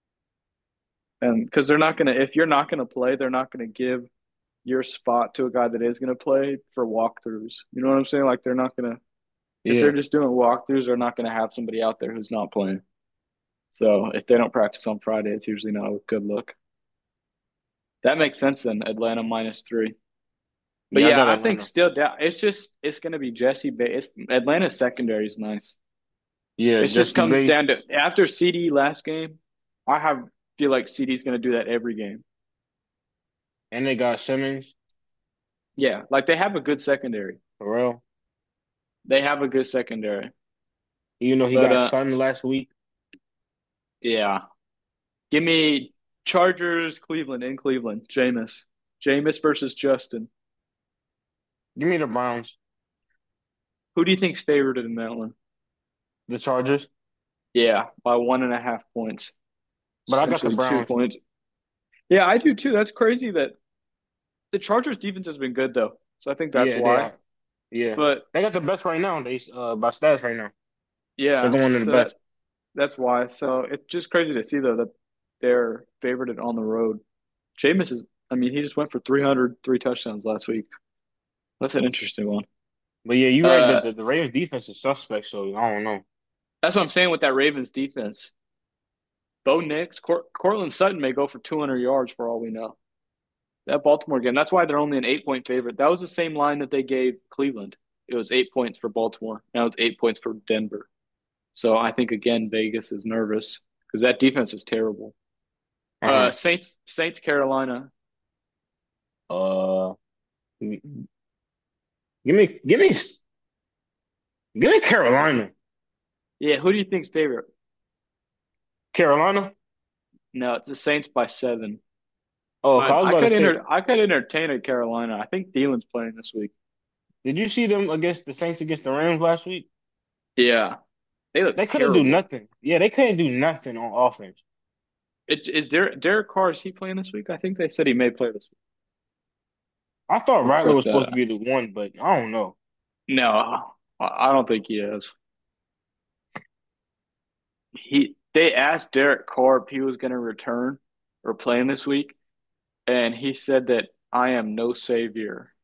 S1: And because they're not going to, if you're not going to play, they're not going to give your spot to a guy that is going to play for walkthroughs. You know what I'm saying? Like they're not going to, if they're
S2: Yeah.
S1: just doing walkthroughs, they're not going to have somebody out there who's not playing. So if they don't practice on Friday, it's usually not a good look. That makes sense then. Atlanta minus three. But
S2: Yeah, I
S1: yeah,
S2: got
S1: I think
S2: Atlanta.
S1: still it's just it's going to be Jesse Bates. Atlanta's secondary is nice.
S2: Yeah,
S1: It just
S2: Jesse
S1: comes
S2: Bates.
S1: down to after C D last game. I have feel like C D's going to do that every game.
S2: And they got Simmons,
S1: Yeah, like they have a good secondary.
S2: Pharrell.
S1: They have a good secondary.
S2: You know he
S1: But
S2: got
S1: uh
S2: Sun last week.
S1: yeah. Give me Chargers, Cleveland in Cleveland. Jameis. Jameis versus Justin.
S2: Give me the Browns,
S1: Who do you think's favored in that one?
S2: the Chargers.
S1: Yeah, by one and a half points.
S2: But I got the
S1: Essentially two
S2: Browns.
S1: points. Yeah, I do too. That's crazy that the Chargers defense has been good though. So I think that's
S2: Yeah, they
S1: why.
S2: are. Yeah.
S1: But
S2: They got the best right now. They uh by stats right now. They're
S1: yeah,
S2: going to the
S1: so that
S2: best.
S1: that's why. So it's just crazy to see though that they're favored on the road. Jameis is I mean, he just went for three hundred, three touchdowns last week. That's an interesting one.
S2: But yeah, you're right. The,
S1: Uh
S2: the, the Ravens defense is suspect, so I don't know.
S1: that's what I'm saying with that Ravens defense. Bo Nix, Cor- Cortland Sutton may go for two hundred yards for all we know. That Baltimore game, that's why they're only an eight point favorite. That was the same line that they gave Cleveland. It was eight points for Baltimore. Now it's eight points for Denver. So I think again Vegas is nervous because that defense is terrible. Uh,
S2: Uh-huh.
S1: Saints, Saints, Carolina.
S2: Uh, give me, give me, give me Carolina.
S1: Yeah, who do you think's favorite?
S2: Carolina.
S1: No, it's the Saints by seven.
S2: Oh, 'cause
S1: But
S2: I was
S1: I
S2: about to
S1: could
S2: say,
S1: enter, I could entertain a Carolina. I think Thielen's playing this week.
S2: did you see them against the Saints against the Rams last week?
S1: Yeah, they look
S2: They couldn't do
S1: terrible.
S2: nothing. Yeah, they couldn't do nothing on offense.
S1: It, is Derek, Derek Carr, is he playing this week? I think they said he may play this week.
S2: I thought
S1: Let's
S2: Rattler
S1: look
S2: was
S1: that
S2: supposed to
S1: up.
S2: be the one, but I don't know.
S1: No, I I don't think he is. He they asked Derek Carr if he was going to return or playing this week, and he said that I am no savior.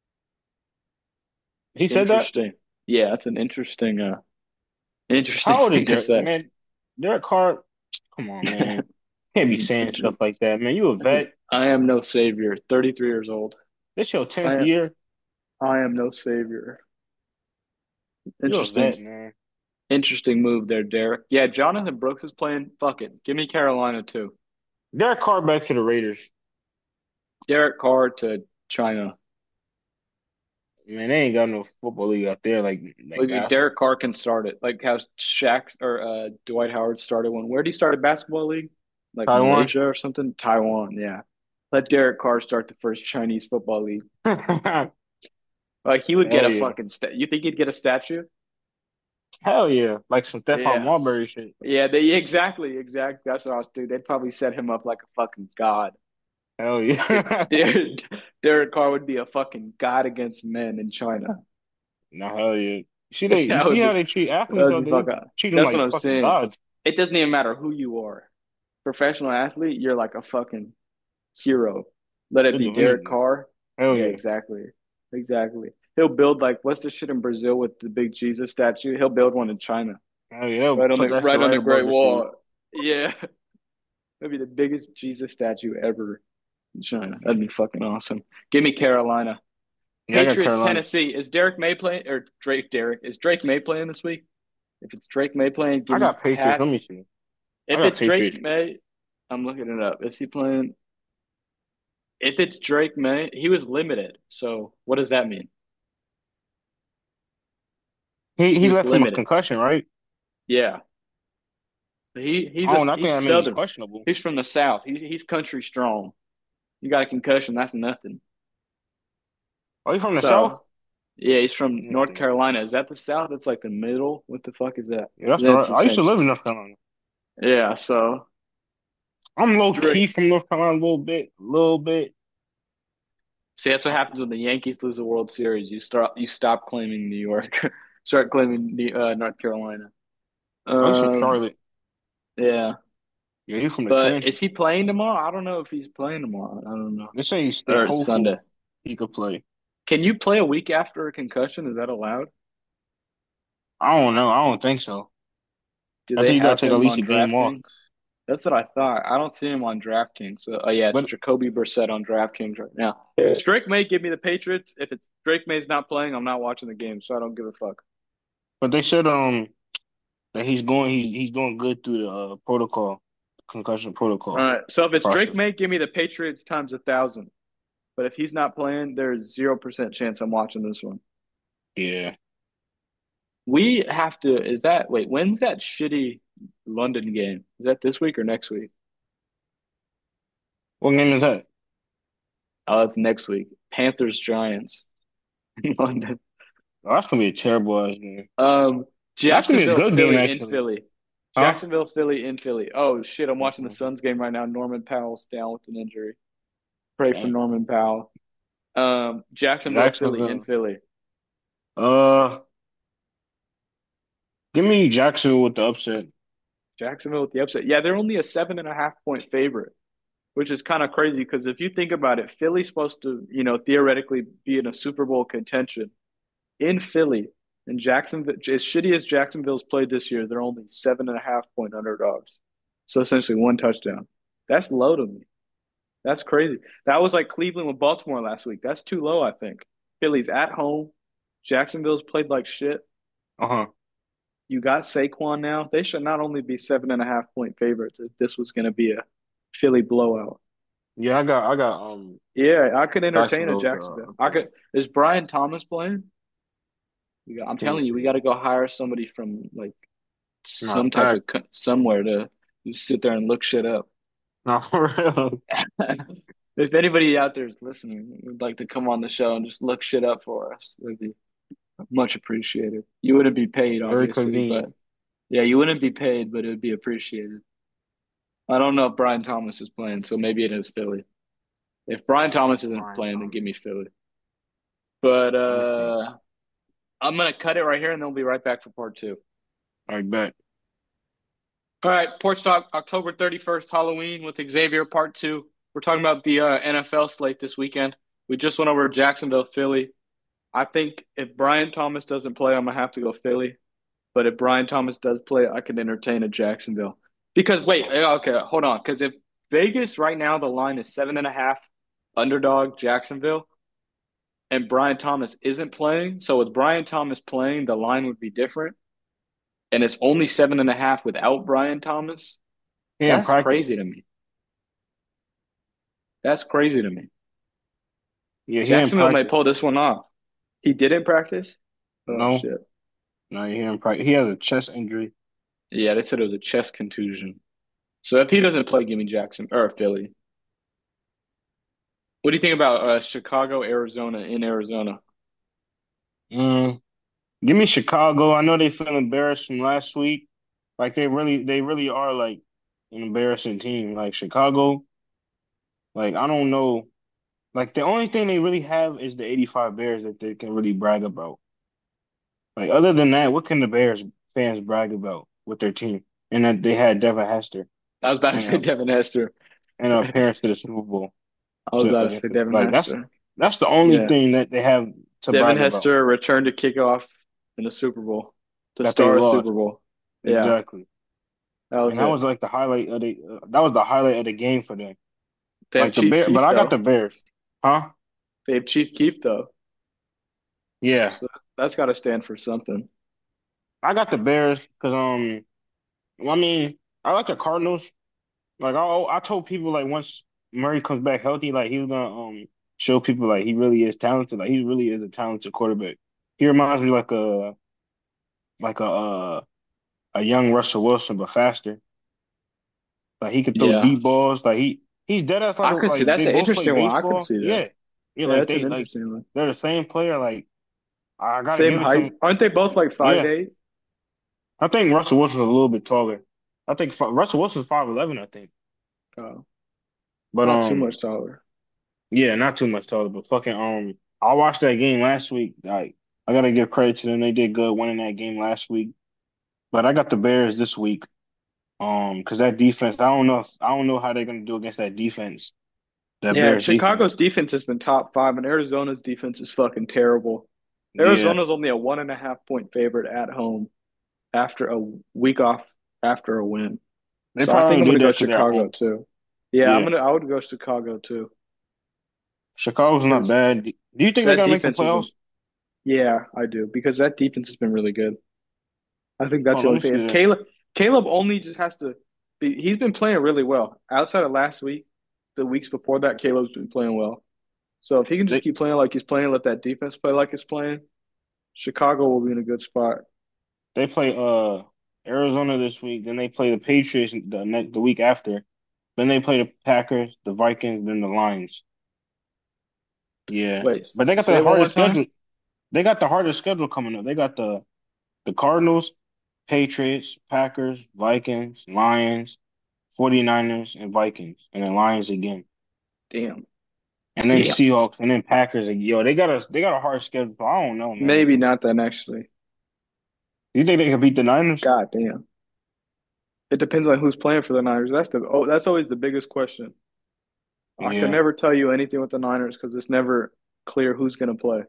S2: He said that.
S1: Interesting. Yeah, that's an interesting, uh, interesting
S2: How old is
S1: thing to
S2: Derek?
S1: say.
S2: Man, Derek Carr. Come on, man. Can't be saying stuff like that, man. You a vet.
S1: I am no savior. thirty-three years old.
S2: This your tenth
S1: I
S2: year.
S1: I am no savior.
S2: You a
S1: Interesting.
S2: vet, man.
S1: Interesting move there, Derek. Yeah, Jonathan Brooks is playing. Fuck it. Give me Carolina too.
S2: Derek Carr back to the Raiders.
S1: Derek Carr to China.
S2: Man, they ain't got no football league out there like like
S1: Like Derek
S2: basketball.
S1: Carr can start it. Like how Shaq or uh, Dwight Howard started one. Where did he start a basketball league? Like
S2: Taiwan.
S1: Malaysia or something? Taiwan, yeah. Let Derek Carr start the first Chinese football league.
S2: Hell
S1: Like he would get a
S2: yeah.
S1: fucking sta You think he'd get a statue?
S2: Hell yeah. Like some Stephon
S1: Yeah.
S2: Marbury shit.
S1: Yeah, they exactly, exactly. That's what I was doing. They'd probably set him up like a fucking god.
S2: Hell
S1: Like
S2: yeah.
S1: Derek, Derek Carr would be a fucking god against men in China.
S2: No, hell yeah. You see they you
S1: That
S2: see
S1: would
S2: how
S1: be
S2: they treat
S1: that
S2: athletes
S1: would
S2: out
S1: be
S2: there? They
S1: fucking.
S2: treat them
S1: That's what
S2: like
S1: I'm
S2: fucking
S1: saying.
S2: gods.
S1: It doesn't even matter who you are. Professional athlete, you're like a fucking hero. Let it
S2: They'll
S1: be
S2: do
S1: Derek
S2: anything.
S1: Carr.
S2: Hell
S1: Yeah,
S2: yeah.
S1: exactly. Exactly. He'll build like what's the shit in Brazil with the big Jesus statue? He'll build one in China.
S2: Hell yeah. They'll
S1: Right on
S2: put
S1: the
S2: that shit
S1: right on
S2: right
S1: the
S2: above
S1: Great
S2: the city.
S1: Wall. Yeah. That'd be the biggest Jesus statue ever in China. That'd be fucking awesome. Give me Carolina.
S2: Yeah, I got
S1: Patriots,
S2: Carolina.
S1: Tennessee. Is Derek May playing or Drake Derek? Is Drake May playing this week? If it's Drake May playing, give
S2: I
S1: me
S2: got Patriots. Let me
S1: Pats.
S2: see. I
S1: If
S2: got
S1: it's Drake
S2: Patriots.
S1: May, I'm looking it up. Is he playing? If it's Drake May, he was limited. So what does that mean?
S2: He
S1: He
S2: he
S1: was
S2: left from a
S1: limited.
S2: concussion, right?
S1: Yeah. He he's a
S2: Oh, and I think
S1: he's
S2: that means he's
S1: southern.
S2: questionable.
S1: He's from the South. He's he's country strong. You got a concussion, that's nothing.
S2: Oh, he's from the South?
S1: So yeah, he's from North
S2: Mm,
S1: Carolina. Is that the South? That's like the middle. What the fuck is that?
S2: yeah, that's all
S1: That's
S2: right.
S1: the
S2: I used
S1: same.
S2: to live in North Carolina.
S1: Yeah. So
S2: I'm low
S1: Drake.
S2: key from North Carolina a little bit, a little bit.
S1: See, that's what happens when the Yankees lose the World Series. You start you stop claiming New York, start claiming the uh, North Carolina.
S2: Oh, he's from
S1: Um,
S2: Charlotte.
S1: yeah.
S2: Yeah, he's from the
S1: But is
S2: trenches.
S1: he playing tomorrow? I don't know if he's playing tomorrow. I don't know.
S2: They say he's, they're
S1: Or it's Sunday.
S2: hopeful he could play.
S1: Can you play a week after a concussion? Is that allowed?
S2: I don't know. I don't think so.
S1: Do
S2: I
S1: they
S2: think you gotta
S1: have
S2: take at
S1: him
S2: least
S1: on
S2: a game off.
S1: DraftKings? That's what I thought. I don't see him on DraftKings. So, oh yeah, it's
S2: But
S1: Jacoby Brissett on DraftKings right now. Yeah. Drake May give me the Patriots. If it's Drake May's not playing, I'm not watching the game, so I don't give a fuck.
S2: but they said um that he's going he's he's doing good through the uh, protocol, concussion
S1: All
S2: protocol
S1: right. So if it's Drake
S2: process.
S1: May, give me the Patriots times a thousand. But if he's not playing, there's zero percent chance I'm watching this one.
S2: Yeah.
S1: We have to. Is that wait? When's that shitty London game? Is that this week or next week?
S2: What game is that?
S1: Oh, that's next week. Panthers Giants in London.
S2: Oh, that's gonna be a terrible ass game.
S1: Um,
S2: That's gonna be a
S1: Jacksonville,
S2: good game
S1: Philly in
S2: actually.
S1: Philly.
S2: Huh?
S1: Jacksonville, Philly in Philly. Oh shit! I'm watching the
S2: Mhm.
S1: Suns game right now. Norman Powell's down with an injury. Pray for
S2: Dang.
S1: Norman Powell. Um, Jacksonville, Philly in
S2: Jacksonville.
S1: Philly.
S2: Uh, give me Jacksonville with the upset.
S1: Jacksonville with the upset. Yeah, they're only a seven and a half point favorite, which is kind of crazy because if you think about it, Philly's supposed to, you know, theoretically be in a Super Bowl contention in Philly. And Jacksonville, as shitty as Jacksonville's played this year, they're only seven and a half point underdogs. So essentially one touchdown. That's low to me. That's crazy. That was like Cleveland with Baltimore last week. That's too low, I think. Philly's at home. Jacksonville's played like shit.
S2: Uh-huh.
S1: You got Saquon now. They should not only be seven and a half point favorites if this was going to be a Philly blowout.
S2: Yeah, I got I got um
S1: Yeah, I could entertain a
S2: Jacksonville with the uh,
S1: Jacksonville. I
S2: upset.
S1: could. Is Brian Thomas playing? We got, I'm
S2: Let me
S1: telling you, we
S2: see.
S1: got to go hire somebody from like
S2: Nah,
S1: some type
S2: fact.
S1: of co- somewhere to just sit there and look shit up.
S2: Nah, for real.
S1: If anybody out there is listening, would like to come on the show and just look shit up for us, it'd be much appreciated. You wouldn't be paid,
S2: Very
S1: obviously, but
S2: convenient.
S1: yeah, you wouldn't be paid, but it would be appreciated. I don't know if Brian Thomas is playing, so maybe it is Philly. If Brian Thomas isn't
S2: Brian
S1: playing, then give
S2: Thomas.
S1: me Philly. But
S2: Let me see.
S1: uh I'm gonna cut it right here, and then we'll be right back for part two.
S2: All right, bet.
S1: All right, Porch Talk, October thirty-first, Halloween with Xavier, part two. We're talking about the uh, N F L slate this weekend. We just went over Jacksonville, Philly. I think if Brian Thomas doesn't play, I'm gonna have to go Philly. But if Brian Thomas does play, I can entertain a Jacksonville. Because wait, yeah, okay, hold on. Because if Vegas right now the line is seven and a half, underdog Jacksonville, and Brian Thomas isn't playing, so with Brian Thomas playing, the line would be different, and it's only seven and a half without Brian Thomas.
S2: He didn't
S1: That's
S2: practice.
S1: crazy to me. That's crazy to me.
S2: Yeah, he didn't
S1: Jacksonville might
S2: practice.
S1: pull this one off. He didn't practice. Oh
S2: No,
S1: shit.
S2: no, he didn't practice. He has a chest injury.
S1: Yeah, they said it was a chest contusion. So if he doesn't play, give me Jackson or Philly. What do you think about uh, Chicago, Arizona in Arizona?
S2: Mm, give me Chicago. I know they feel embarrassed from last week. Like they really, they really are like an embarrassing team. Like Chicago. Like I don't know. Like the only thing they really have is the eighty-five Bears that they can really brag about. Like other than that, what can the Bears fans brag about with their team? And that they had Devin Hester
S1: I was about to
S2: and
S1: say
S2: a,
S1: Devin Hester.
S2: and a appearance to the Super Bowl.
S1: I was
S2: To
S1: about to
S2: against
S1: say
S2: the,
S1: Devin
S2: like that's
S1: Hester.
S2: that's the only
S1: Yeah.
S2: thing that they have to
S1: Devin
S2: brag about
S1: Hester returned to kickoff in the Super Bowl to
S2: that they
S1: start a Super
S2: lost.
S1: Bowl. Yeah,
S2: Exactly.
S1: that
S2: And
S1: was
S2: that
S1: it.
S2: was like the highlight of the uh, that was the highlight of the game for them.
S1: They have
S2: Like the
S1: Chief
S2: Bear, but
S1: Keef
S2: I got the
S1: though.
S2: Bears. Huh?
S1: They have Chief Keef though.
S2: Yeah.
S1: So that's got to stand for something.
S2: I got the Bears because um I mean, I like the Cardinals. Like I I told people like once Murray comes back healthy, like he was gonna um show people like he really is talented. Like he really is a talented quarterback. He reminds me like a like a uh, a young Russell Wilson, but faster. Like he could throw
S1: Yeah,
S2: deep balls. Like he he's dead ass like
S1: I could see.
S2: like
S1: That's
S2: they
S1: an
S2: both play
S1: interesting one. I could
S2: baseball.
S1: see that.
S2: Yeah, yeah.
S1: Yeah,
S2: Like
S1: that's an
S2: they like
S1: interesting one.
S2: they're the same player. Like I gotta
S1: Same
S2: give it to him.
S1: height. Aren't they both like five
S2: Yeah,
S1: eight?
S2: I think Russell Wilson's a little bit taller. I think fi- Russell Wilson's five eleven. I think,
S1: Oh,
S2: but
S1: not too
S2: um.
S1: much taller.
S2: Yeah, not too much taller, but fucking um I watched that game last week. Like I gotta give credit to them. They did good winning that game last week. But I got the Bears this week. Um, because that defense, I don't know if I don't know how they're gonna do against that defense, that
S1: Yeah,
S2: Bears defense.
S1: Chicago's defense has been top five, and Arizona's defense is fucking terrible.
S2: Yeah.
S1: Arizona's only a one and a half point favorite at home after a week off after a win.
S2: They
S1: So I
S2: probably
S1: think I'm
S2: only
S1: gonna
S2: do
S1: go
S2: that because they're at
S1: Chicago
S2: home.
S1: too. Yeah, I'm
S2: Yeah.
S1: gonna I would go Chicago too
S2: Chicago's not
S1: because
S2: bad. Do you think they're
S1: that
S2: gonna make the
S1: defense has been.
S2: playoffs?
S1: Yeah, I do because that defense has been really good. I think
S2: Oh,
S1: that's the
S2: let
S1: only
S2: me
S1: thing.
S2: see
S1: If
S2: that.
S1: Caleb Caleb only just has to be, he's been playing really well. Outside of last week, the weeks before that, Caleb's been playing well. So if he can just
S2: They
S1: keep playing like he's playing, let that defense play like it's playing, Chicago will be in a good spot.
S2: they play uh Arizona this week, then they play the Patriots the next the week after. Then they play the Packers, the Vikings, then the Lions. Yeah.
S1: Wait,
S2: But they got
S1: say
S2: the
S1: it one more
S2: hardest
S1: time.
S2: schedule. They got the hardest schedule coming up. They got the the Cardinals, Patriots, Packers, Vikings, Lions, 49ers, and Vikings, and then Lions again.
S1: Damn.
S2: And then
S1: Damn.
S2: Seahawks, and then Packers. Again. Yo, they got a they got a hard schedule. So I don't know, man.
S1: Maybe not then actually.
S2: You think they could beat the Niners?
S1: God damn. It depends on who's playing for the Niners. That's the oh, that's always the biggest question. I can
S2: Yeah.
S1: never tell you anything with the Niners because it's never clear who's going to play.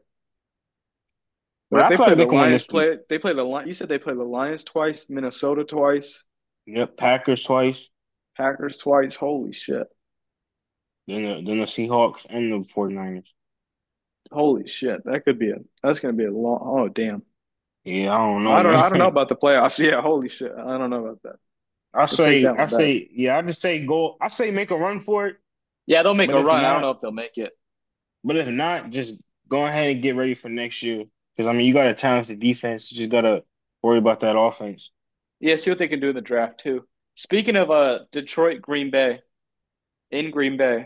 S1: But
S2: But
S1: if
S2: I
S1: they
S2: feel
S1: play
S2: like
S1: the
S2: they can win
S1: Lions,
S2: this week.
S1: play they play the Lions. You said they play the Lions twice, Minnesota twice,
S2: Yep, Packers twice,
S1: Packers twice. Holy shit!
S2: then the then the Seahawks and the 49ers.
S1: Holy shit! That could be a that's going to be a long. Oh damn!
S2: Yeah, I don't know,
S1: I don't I
S2: man.
S1: don't know about the playoffs. Yeah, holy shit! I don't know about that.
S2: I
S1: We'll take
S2: say
S1: that
S2: I
S1: one back.
S2: say yeah, I just say go. I say make a run for it.
S1: Yeah, they'll make
S2: But
S1: a
S2: if
S1: run. I don't
S2: not,
S1: know if they'll make it.
S2: but if not, just go ahead and get ready for next year. Because I mean, you got a talented defense. You just gotta worry about that offense.
S1: Yeah, see what they can do in the draft too. Speaking of uh Detroit, Green Bay in Green Bay,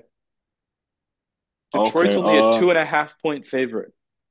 S1: Detroit's
S2: Okay.
S1: only a
S2: Uh,
S1: two and a half point favorite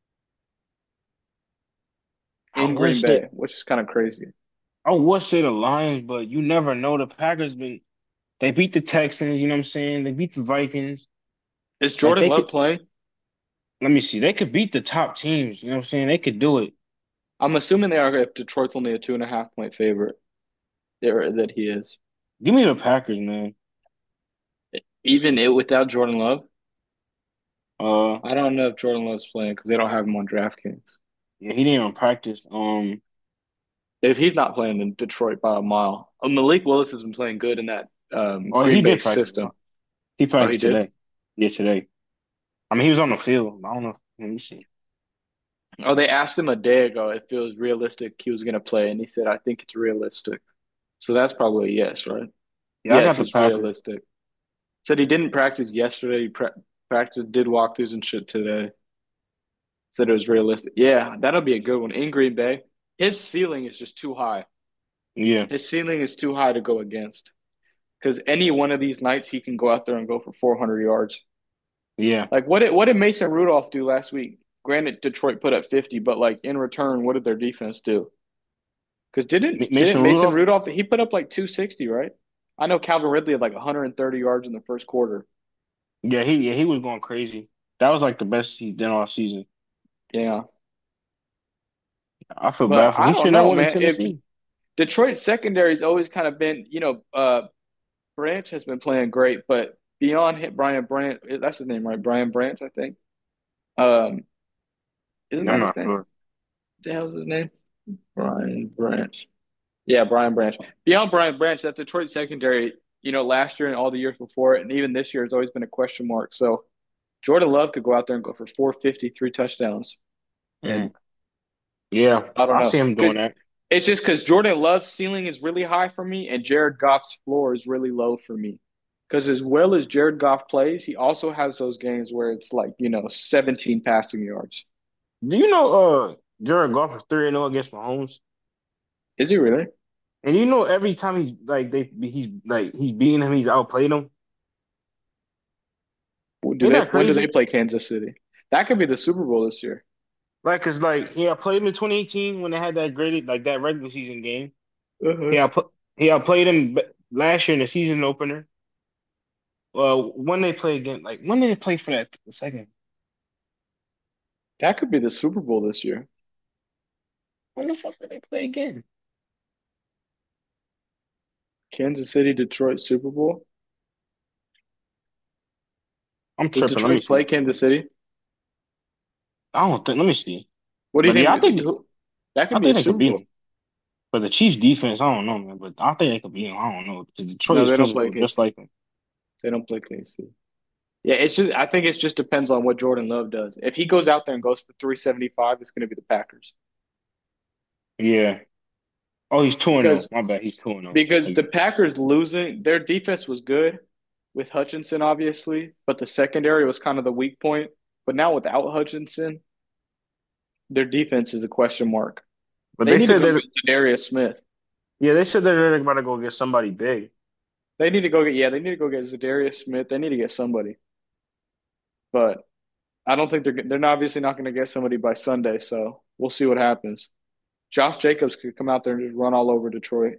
S2: I
S1: in
S2: would
S1: Green
S2: say
S1: Bay, which is kind of crazy.
S2: I would say the Lions, but you never know. The Packers been they beat the Texans. You know what I'm saying? They beat the Vikings.
S1: Is
S2: Like
S1: Jordan
S2: they
S1: Love
S2: could.
S1: playing?
S2: Let me see. They could beat the top teams. You know what I'm saying? They could do it.
S1: I'm assuming they are if Detroit's only a two and a half point favorite. There that he is.
S2: Give me the Packers, man.
S1: Even it without Jordan Love.
S2: Uh,
S1: I don't know if Jordan Love's playing because they don't have him on DraftKings.
S2: yeah, he didn't even practice. Um,
S1: If he's not playing in Detroit by a mile, uh, Malik Willis has been playing good in that um,
S2: Oh,
S1: Green
S2: he
S1: Bay
S2: did practice.
S1: system.
S2: He
S1: Oh, he
S2: practiced
S1: did.
S2: today. Yeah, today. I mean, he was on the field. I don't know. If, let me see.
S1: Oh, they asked him a day ago if it was realistic he was going to play, and he said, "I think it's realistic." So that's probably a yes, right?
S2: Yeah, I
S1: Yes,
S2: got the
S1: it's
S2: Packers.
S1: realistic. Said he didn't practice yesterday. He pra practiced, did walkthroughs and shit today. Said it was realistic. Yeah, that'll be a good one in Green Bay. His ceiling is just too high.
S2: Yeah,
S1: His ceiling is too high to go against because any one of these nights he can go out there and go for four hundred yards.
S2: yeah.
S1: Like what did what did Mason Rudolph do last week? Granted, Detroit put up fifty, but like in return, what did their defense do? Because didn't
S2: M- Mason
S1: didn't Mason
S2: Rudolph.
S1: Rudolph he put up like two sixty, right? I know Calvin Ridley had like one hundred thirty yards in the first quarter.
S2: Yeah, he yeah he was going crazy. That was like the best he did all season.
S1: Yeah,
S2: I feel
S1: but
S2: bad for him.
S1: I
S2: He
S1: don't
S2: should not
S1: know,
S2: went to
S1: man. If
S2: Tennessee.
S1: Detroit secondary's always kind of been, you know, uh, Branch has been playing great, but beyond him, Brian Branch, that's his name, right? Brian Branch, I think. Um, isn't
S2: Yeah, I'm
S1: that his
S2: not
S1: name?
S2: sure.
S1: What the hell's his name? Brian Branch. Yeah, Brian Branch. Beyond Brian Branch, that Detroit secondary, you know, last year and all the years before it, and even this year has always been a question mark. So Jordan Love could go out there and go for four fifty, three touchdowns.
S2: Mm.
S1: And
S2: Yeah,
S1: I don't
S2: I
S1: know.
S2: see him doing
S1: Because
S2: that.
S1: it's just because Jordan Love's ceiling is really high for me and Jared Goff's floor is really low for me. Because as well as Jared Goff plays, he also has those games where it's like, you know, seventeen passing yards.
S2: Do you know uh Jared Goff is three and zero against Mahomes?
S1: Is he really?
S2: And you know every time he's like they he's like he's beating him, he's outplayed him.
S1: Do
S2: Ain't
S1: they
S2: that
S1: when do they
S2: crazy?
S1: play Kansas City? That could be the Super Bowl this year.
S2: Like, cause like he outplayed him in twenty eighteen when they had that graded like that regular season game. He
S1: Uh-huh.
S2: outpl he outplayed him b- last year in the season opener. Uh, when they play again, like when did they play for that the second?
S1: That could be the Super Bowl this year.
S2: When the fuck did they play again?
S1: Kansas City, Detroit, Super Bowl.
S2: I'm
S1: Does
S2: tripping. Let me
S1: Detroit
S2: see.
S1: play Kansas City?
S2: I don't think. Let me see.
S1: What do you
S2: But yeah, I
S1: think?
S2: think
S1: Who, that
S2: I
S1: could be a
S2: think they could
S1: Super
S2: beat
S1: Bowl.
S2: them. But the Chiefs defense, I don't know, man. But I think they could beat them. I don't know. 'Cause Detroit
S1: No,
S2: is
S1: they don't play
S2: physical, just
S1: K C.
S2: like them.
S1: They don't play K C. Yeah, it's just I think it just depends on what Jordan Love does. If he goes out there and goes for three seventy-five, it's going to be the Packers.
S2: Yeah. Oh, he's two and zero.
S1: Because
S2: My bad. He's two and zero.
S1: because the
S2: Like,
S1: Packers losing, their defense was good with Hutchinson obviously, but the secondary was kind of the weak point. But now without Hutchinson, their defense is a question mark.
S2: but
S1: They
S2: they
S1: need to
S2: said
S1: go
S2: that.
S1: get Darius Smith.
S2: Yeah, they said that they're about to go get somebody big.
S1: They need to go get yeah, they need to go get Zadarius Smith. They need to get somebody. But I don't think they're they're not obviously not going to get somebody by Sunday, so we'll see what happens. Josh Jacobs could come out there and just run all over Detroit.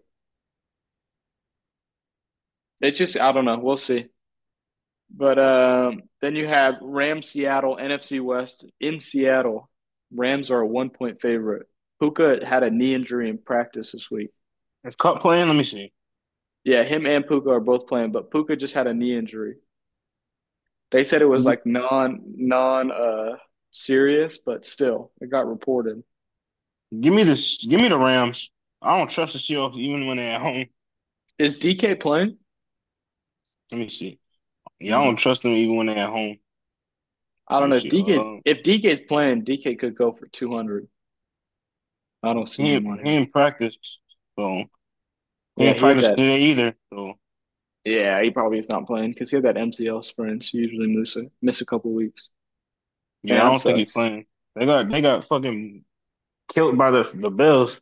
S1: It's just I don't know. We'll see. But um, then you have Rams Seattle N F C West in Seattle. Rams are a one point favorite. Puka had a knee injury in practice this week.
S2: Is Cup playing? Let me see.
S1: Yeah, him and Puka are both playing, but Puka just had a knee injury. They said it was
S2: G-
S1: like non non uh serious, but still, it got reported.
S2: Give me this. Give me the Rams. I don't trust the Seahawks even when they're at home.
S1: Is D K playing?
S2: Let me see. Yeah, I don't
S1: Mm,
S2: trust them even when they're at home.
S1: I
S2: Let
S1: don't
S2: me
S1: know if
S2: see.
S1: DK's
S2: Uh,
S1: if D K's playing, D K could go for two hundred. I don't see
S2: he
S1: him
S2: ain't,
S1: on
S2: he
S1: here.
S2: ain't practice, so he
S1: Yeah,
S2: ain't
S1: he had
S2: practice
S1: that.
S2: today either. So
S1: Yeah, he probably is not playing because he had that M C L sprain. So you usually miss a miss a couple weeks.
S2: yeah,
S1: Man,
S2: I
S1: that
S2: don't think he's
S1: sucks.
S2: playing. They got they got fucking killed by the the Bills.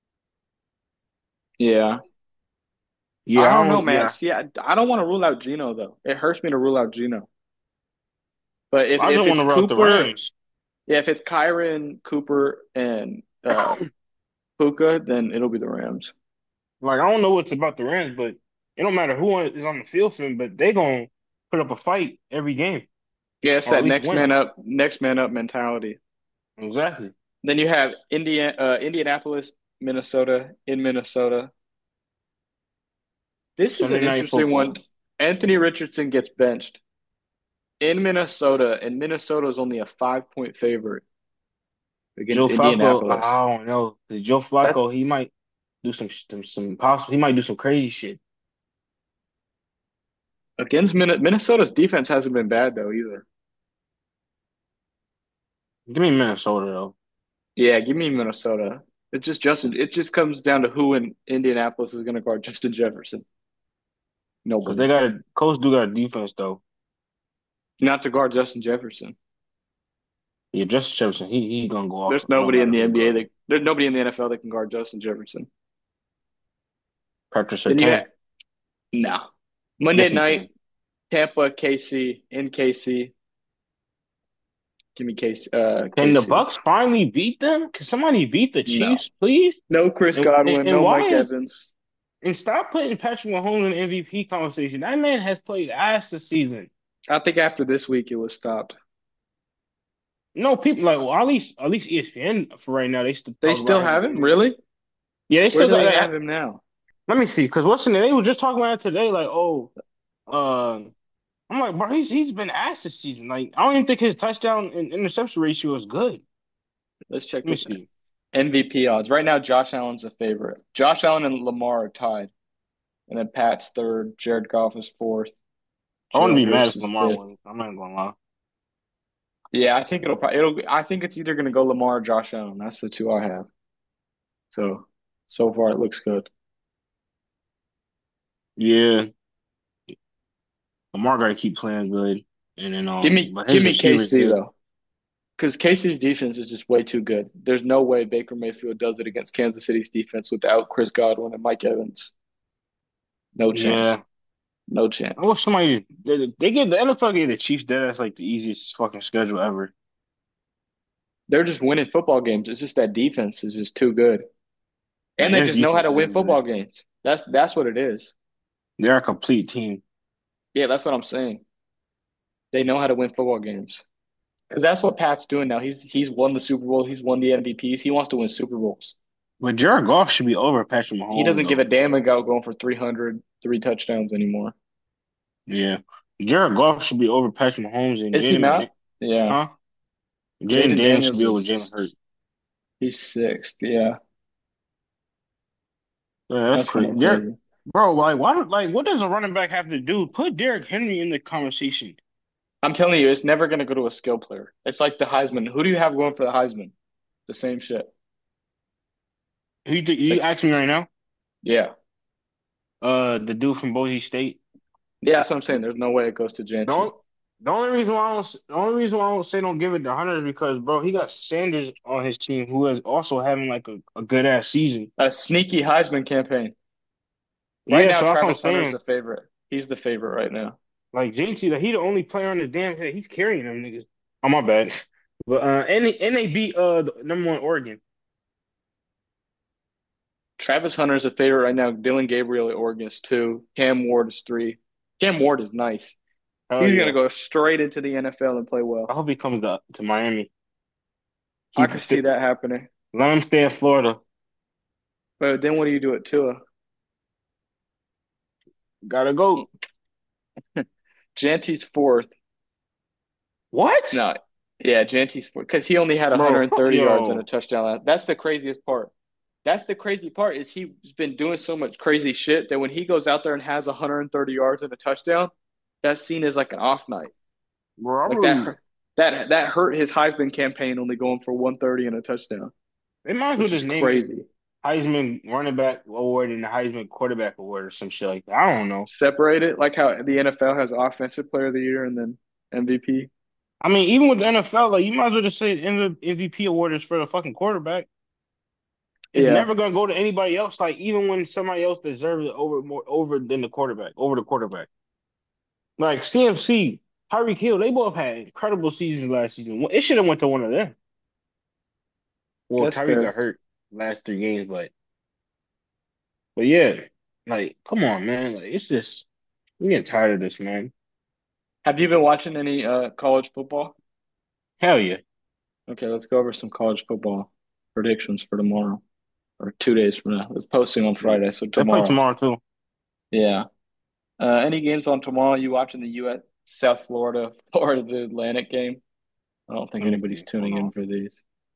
S1: Yeah, I
S2: Yeah, I
S1: don't know,
S2: don't.
S1: man.
S2: Yeah,
S1: See, I, I don't want to rule out Gino though. It hurts me to rule out Gino. But if
S2: I just
S1: if
S2: want
S1: it's
S2: to route the
S1: Cooper,
S2: Rams.
S1: yeah, if it's Kyron, Cooper, and uh Puka, then it'll be the Rams.
S2: Like I don't know what's about the Rams, but it don't matter who is on the field for them, but they gonna put up a fight every game
S1: Yeah, it's
S2: or at
S1: that
S2: least
S1: next
S2: win.
S1: man up, next man up mentality.
S2: Exactly.
S1: Then you have Indiana, uh, Indianapolis, Minnesota in Minnesota. This is
S2: Sunday
S1: an
S2: night
S1: interesting one.
S2: football.
S1: Anthony Richardson gets benched in Minnesota, and Minnesota is only a five point favorite
S2: Joe
S1: against
S2: Flacco,
S1: Indianapolis.
S2: I don't know. 'Cause Joe
S1: That's
S2: Flacco, he might. do some some, some possible. He might do some crazy shit.
S1: Against Min Minnesota's defense hasn't been bad though either.
S2: Give me Minnesota though,
S1: Yeah, give me Minnesota. It just Justin. It just comes down to who in Indianapolis is going to guard Justin Jefferson.
S2: because they
S1: Nobody.
S2: got a coach do got a defense though.
S1: Not to guard Justin Jefferson.
S2: Yeah, Justin Jefferson, he he gonna go off
S1: There's
S2: no
S1: nobody in
S2: matter
S1: the
S2: who
S1: N B A
S2: guard him.
S1: that there's nobody in the N F L that can guard Justin Jefferson.
S2: Patrick
S1: Then you
S2: Surtain.
S1: have no Monday
S2: Yes, he
S1: night
S2: can.
S1: Tampa K C in K C. Give me K C. Uh,
S2: Can the
S1: K C.
S2: Bucks finally beat them? Can somebody beat the
S1: No,
S2: Chiefs, please?
S1: no Chris
S2: And and,
S1: Godwin,
S2: and
S1: no
S2: why
S1: Mike
S2: is
S1: Evans.
S2: and stop putting Patrick Mahomes in the M V P conversation. That man has played ass this season.
S1: I think after this week it was stopped.
S2: No, people like well, at least at least E S P N for right now they still
S1: They
S2: talk
S1: still
S2: about him
S1: have
S2: being
S1: him,
S2: in there.
S1: really?
S2: Yeah, they
S1: Where
S2: still
S1: do
S2: got.
S1: they
S2: Like,
S1: have
S2: I-
S1: him now?
S2: let me see, because what's in there? They were just talking about it today. Like, oh, uh, I'm like, bro, he's he's been ass this season. Like, I don't even think his touchdown and interception ratio is good.
S1: Let's check
S2: Let me
S1: this
S2: see.
S1: M V P odds. Right now, Josh Allen's a favorite. Josh Allen and Lamar are tied, and then Pat's third. Jared Goff is fourth.
S2: I wouldn't
S1: Jalen
S2: be mad
S1: Hurts
S2: if
S1: is
S2: Lamar
S1: fifth.
S2: wins. I'm not gonna lie.
S1: Yeah, I think it'll probably it'll. I think it's either going to go Lamar or Josh Allen. That's the two I have. So so far it looks good.
S2: Yeah, Lamar got to keep playing good, and then
S1: Give
S2: um,
S1: me
S2: but
S1: give
S2: his
S1: me
S2: receivers
S1: K C
S2: good.
S1: though, because K C's defense is just way too good. There's no way Baker Mayfield does it against Kansas City's defense without Chris Godwin and Mike Evans. No chance.
S2: Yeah,
S1: No
S2: I
S1: chance.
S2: wish somebody they, they give the N F L gave the Chiefs dead as like the easiest fucking schedule ever.
S1: They're just winning football games. It's just that defense is just too good. And
S2: Man,
S1: they
S2: their
S1: just know how
S2: defense
S1: to win
S2: is good.
S1: football games. That's that's what it is.
S2: They're a complete team.
S1: Yeah, that's what I'm saying. They know how to win football games. Because that's what Pat's doing now. He's he's won the Super Bowl. He's won the M V Ps. He wants to win Super Bowls.
S2: But Jared Goff should be over Patrick
S1: He
S2: Mahomes
S1: doesn't give a
S2: though.
S1: damn about going for three hundred, three touchdowns anymore.
S2: Yeah, Jared Goff should be over Patrick Mahomes and
S1: Is he
S2: Jalen.
S1: not? Yeah.
S2: Huh? Jaden
S1: Jaden
S2: Daniels should
S1: Daniels
S2: be over Jalen
S1: is
S2: Hurts.
S1: he's sixth. Yeah.
S2: Yeah, that's
S1: That's kind
S2: crazy.
S1: of
S2: Derek,
S1: crazy.
S2: bro, like, why? Like, what does a running back have to do? Put Derrick Henry in the conversation.
S1: I'm telling you, it's never gonna go to a skill player. It's like the Heisman. Who do you have going for the Heisman? The same shit.
S2: Who you, you
S1: Like,
S2: ask me right now?
S1: yeah.
S2: Uh, the dude from Boise State.
S1: Yeah, that's what I'm saying. There's no way it goes to
S2: The
S1: Janty.
S2: only, the only reason why I don't, the only reason why I don't say don't give it to Hunter is because, bro, he got Sanders on his team, who is also having like a, a good ass season.
S1: A sneaky Heisman campaign. Right
S2: Yeah,
S1: now,
S2: so that's what I'm
S1: Travis Hunter is
S2: saying.
S1: the favorite. He's the favorite right now.
S2: Like J T, like he the only player on the damn head. He's carrying them niggas. Oh my bad. But uh, and they, and they beat uh the number one Oregon.
S1: Travis Hunter is a favorite right now. Dylan Gabriel at Oregon is two. Cam Ward is three. Cam Ward is nice.
S2: Hell
S1: He's gonna
S2: yeah.
S1: go straight into the N F L and play
S2: I
S1: well.
S2: hope he comes to, to Miami.
S1: I
S2: Keep
S1: could see
S2: st
S1: that happening.
S2: Let him stay in Florida.
S1: But then what do you do at Tua?
S2: Gotta go.
S1: Janty's fourth.
S2: What?
S1: No, yeah, Janty's fourth because he only had
S2: Bro, fuck
S1: one hundred thirty yards and a
S2: yo.
S1: touchdown. That's the craziest part. That's the crazy part is he's been doing so much crazy shit that when he goes out there and has one hundred thirty yards and a touchdown, that's seen as like an off night.
S2: Bro, I
S1: Like that
S2: really
S1: hurt, that that hurt his Heisman campaign only going for one thirty and a touchdown,
S2: they might as well
S1: which is
S2: just name it
S1: crazy.
S2: Heisman running back award and the Heisman quarterback award or some shit like that. I don't know.
S1: Separate it like how the N F L has Offensive Player of the Year and then M V P.
S2: I mean, even with the N F L, like you might as well just say M V P award is for the fucking quarterback. It's
S1: Yeah,
S2: never gonna go to anybody else. Like even when somebody else deserves it over more over than the quarterback, over the quarterback. Like C M C, Tyreek Hill, they both had incredible seasons last season. Well, it should have went to one of them. Well,
S1: that's
S2: Tyreek got
S1: fair.
S2: hurt last three games, but but yeah, like come on, man. Like it's just I'm getting tired of this, man.
S1: Have you been watching any uh college football?
S2: Hell yeah.
S1: Okay, let's go over some college football predictions for tomorrow or two days from now. It's posting on Friday, so
S2: They play
S1: tomorrow.
S2: tomorrow too.
S1: Yeah. Uh, any games on tomorrow? You watching the U S South Florida, Florida the Atlantic game? I don't think anybody's
S2: Mm, hold
S1: tuning in
S2: on.
S1: for these.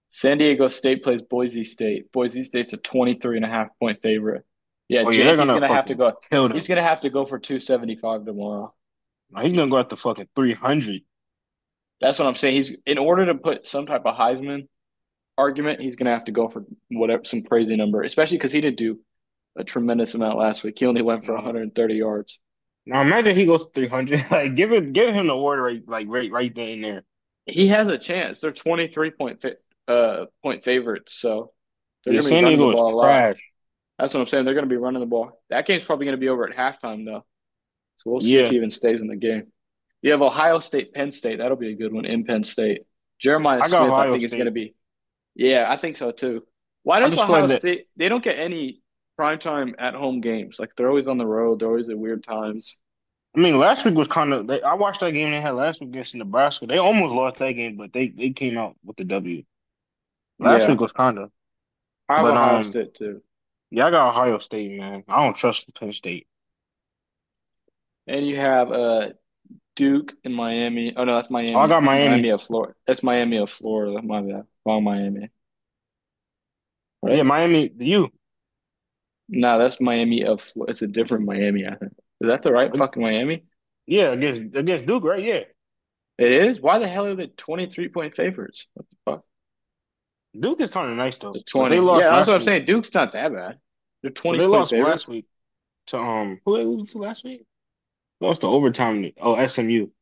S1: San Diego State plays Boise State. Boise State's a twenty-three and a half point favorite. Yeah,
S2: Oh yeah, they're
S1: Janty's
S2: gonna
S1: gonna have to
S2: fucking
S1: go.
S2: kill
S1: He's
S2: them.
S1: gonna have to go for two seventy-five tomorrow.
S2: Like, he's gonna go at the fucking three hundred.
S1: That's what I'm saying. He's in order to put some type of Heisman argument, he's gonna have to go for whatever some crazy number, especially because he didn't do a tremendous amount last week. He only went for
S2: No.
S1: one hundred thirty yards.
S2: Now imagine he goes three hundred. Like give it, give him the award right, like right, right there and there.
S1: He has a chance. They're twenty-three point fa- uh point favorites, so they're
S2: Yeah,
S1: gonna be
S2: San
S1: running the
S2: Diego is
S1: ball a lot.
S2: trash.
S1: That's what I'm saying. They're gonna be running the ball. That game's probably gonna be over at halftime though, so we'll see if
S2: Yeah,
S1: he even stays in the game. You have Ohio State, Penn State. That'll be a good one in Penn State. Jeremiah
S2: I got
S1: Smith, I
S2: Ohio
S1: think is gonna
S2: State.
S1: be. Yeah, I think so too. Why
S2: I
S1: does
S2: just feel like
S1: Ohio
S2: that.
S1: State? They don't get any primetime at home games. Like they're always on the road. They're always at weird times.
S2: I mean, last week was kind of. They, I watched that game they had last week against Nebraska. They almost lost that game, but they they came out with the W. Last
S1: Yeah,
S2: week was kind of.
S1: I have
S2: But
S1: Ohio
S2: um,
S1: State too.
S2: yeah, I got Ohio State, man. I don't trust Penn State.
S1: And you have uh Duke in Miami. Oh no, that's
S2: Oh, I
S1: Miami.
S2: got
S1: Miami
S2: Miami.
S1: of Florida. That's Miami of Florida. My bad. Wrong Miami.
S2: Yeah,
S1: Right?
S2: Miami. The U.
S1: No, that's Miami of Florida. It's a different Miami, I think. Is that the right fucking Miami?
S2: Yeah, against against Duke, right? Yeah,
S1: It is? Why the hell are they twenty-three point favorites? What the fuck?
S2: Duke is kind of nice though,
S1: The
S2: but they
S1: twenty.
S2: lost
S1: Yeah, that's what
S2: last
S1: I'm
S2: week.
S1: saying. Duke's not that bad. They're
S2: But
S1: twenty
S2: they
S1: point
S2: lost last
S1: favorites.
S2: week to um who they lose to last week? Lost to overtime. Oh, S M U.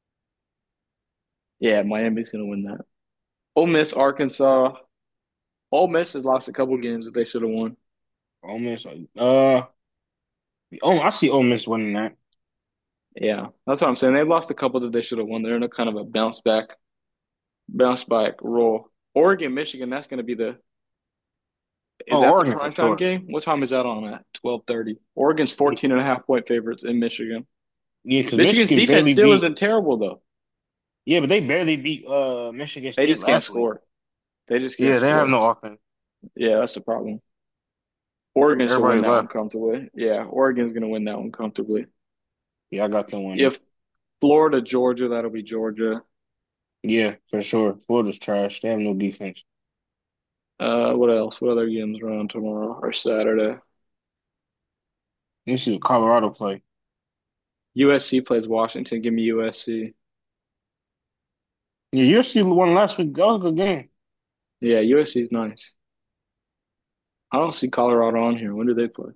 S1: Yeah, Miami's gonna win that. Ole Miss, Arkansas. Ole Miss has lost a couple games that they should have won.
S2: Ole Miss. Uh, oh, I see Ole Miss winning that.
S1: Yeah, that's what I'm saying. They lost a couple that they should have won. They're in a kind of a bounce back, bounce back role. Oregon, Michigan, that's going to be the. Is
S2: Oh,
S1: that the
S2: Oregon for
S1: primetime
S2: sure.
S1: game? What time is that on at? twelve thirty. Oregon's fourteen and a half point favorites in Michigan.
S2: Yeah, because
S1: Michigan's
S2: Michigan
S1: defense
S2: barely
S1: still
S2: beat.
S1: isn't terrible though.
S2: Yeah, but they barely beat uh Michigan
S1: They
S2: State
S1: just can't
S2: last week.
S1: score. They just can't
S2: Yeah, they have
S1: score.
S2: no offense.
S1: Yeah, that's the problem. Oregon should
S2: Everybody
S1: win that one
S2: left.
S1: comfortably. Yeah, Oregon's going to win that one comfortably.
S2: Yeah, I got them
S1: You
S2: winning.
S1: have Florida, Georgia, that'll be Georgia.
S2: Yeah, for sure. Florida's trash. They have no defense.
S1: Uh, what else? What other games are on tomorrow or Saturday?
S2: This is Colorado play.
S1: U S C plays Washington. Give me U S C.
S2: Yeah, U S C won last week. That was a good game.
S1: Yeah, U S C is nice. I don't see Colorado on here. When do they play?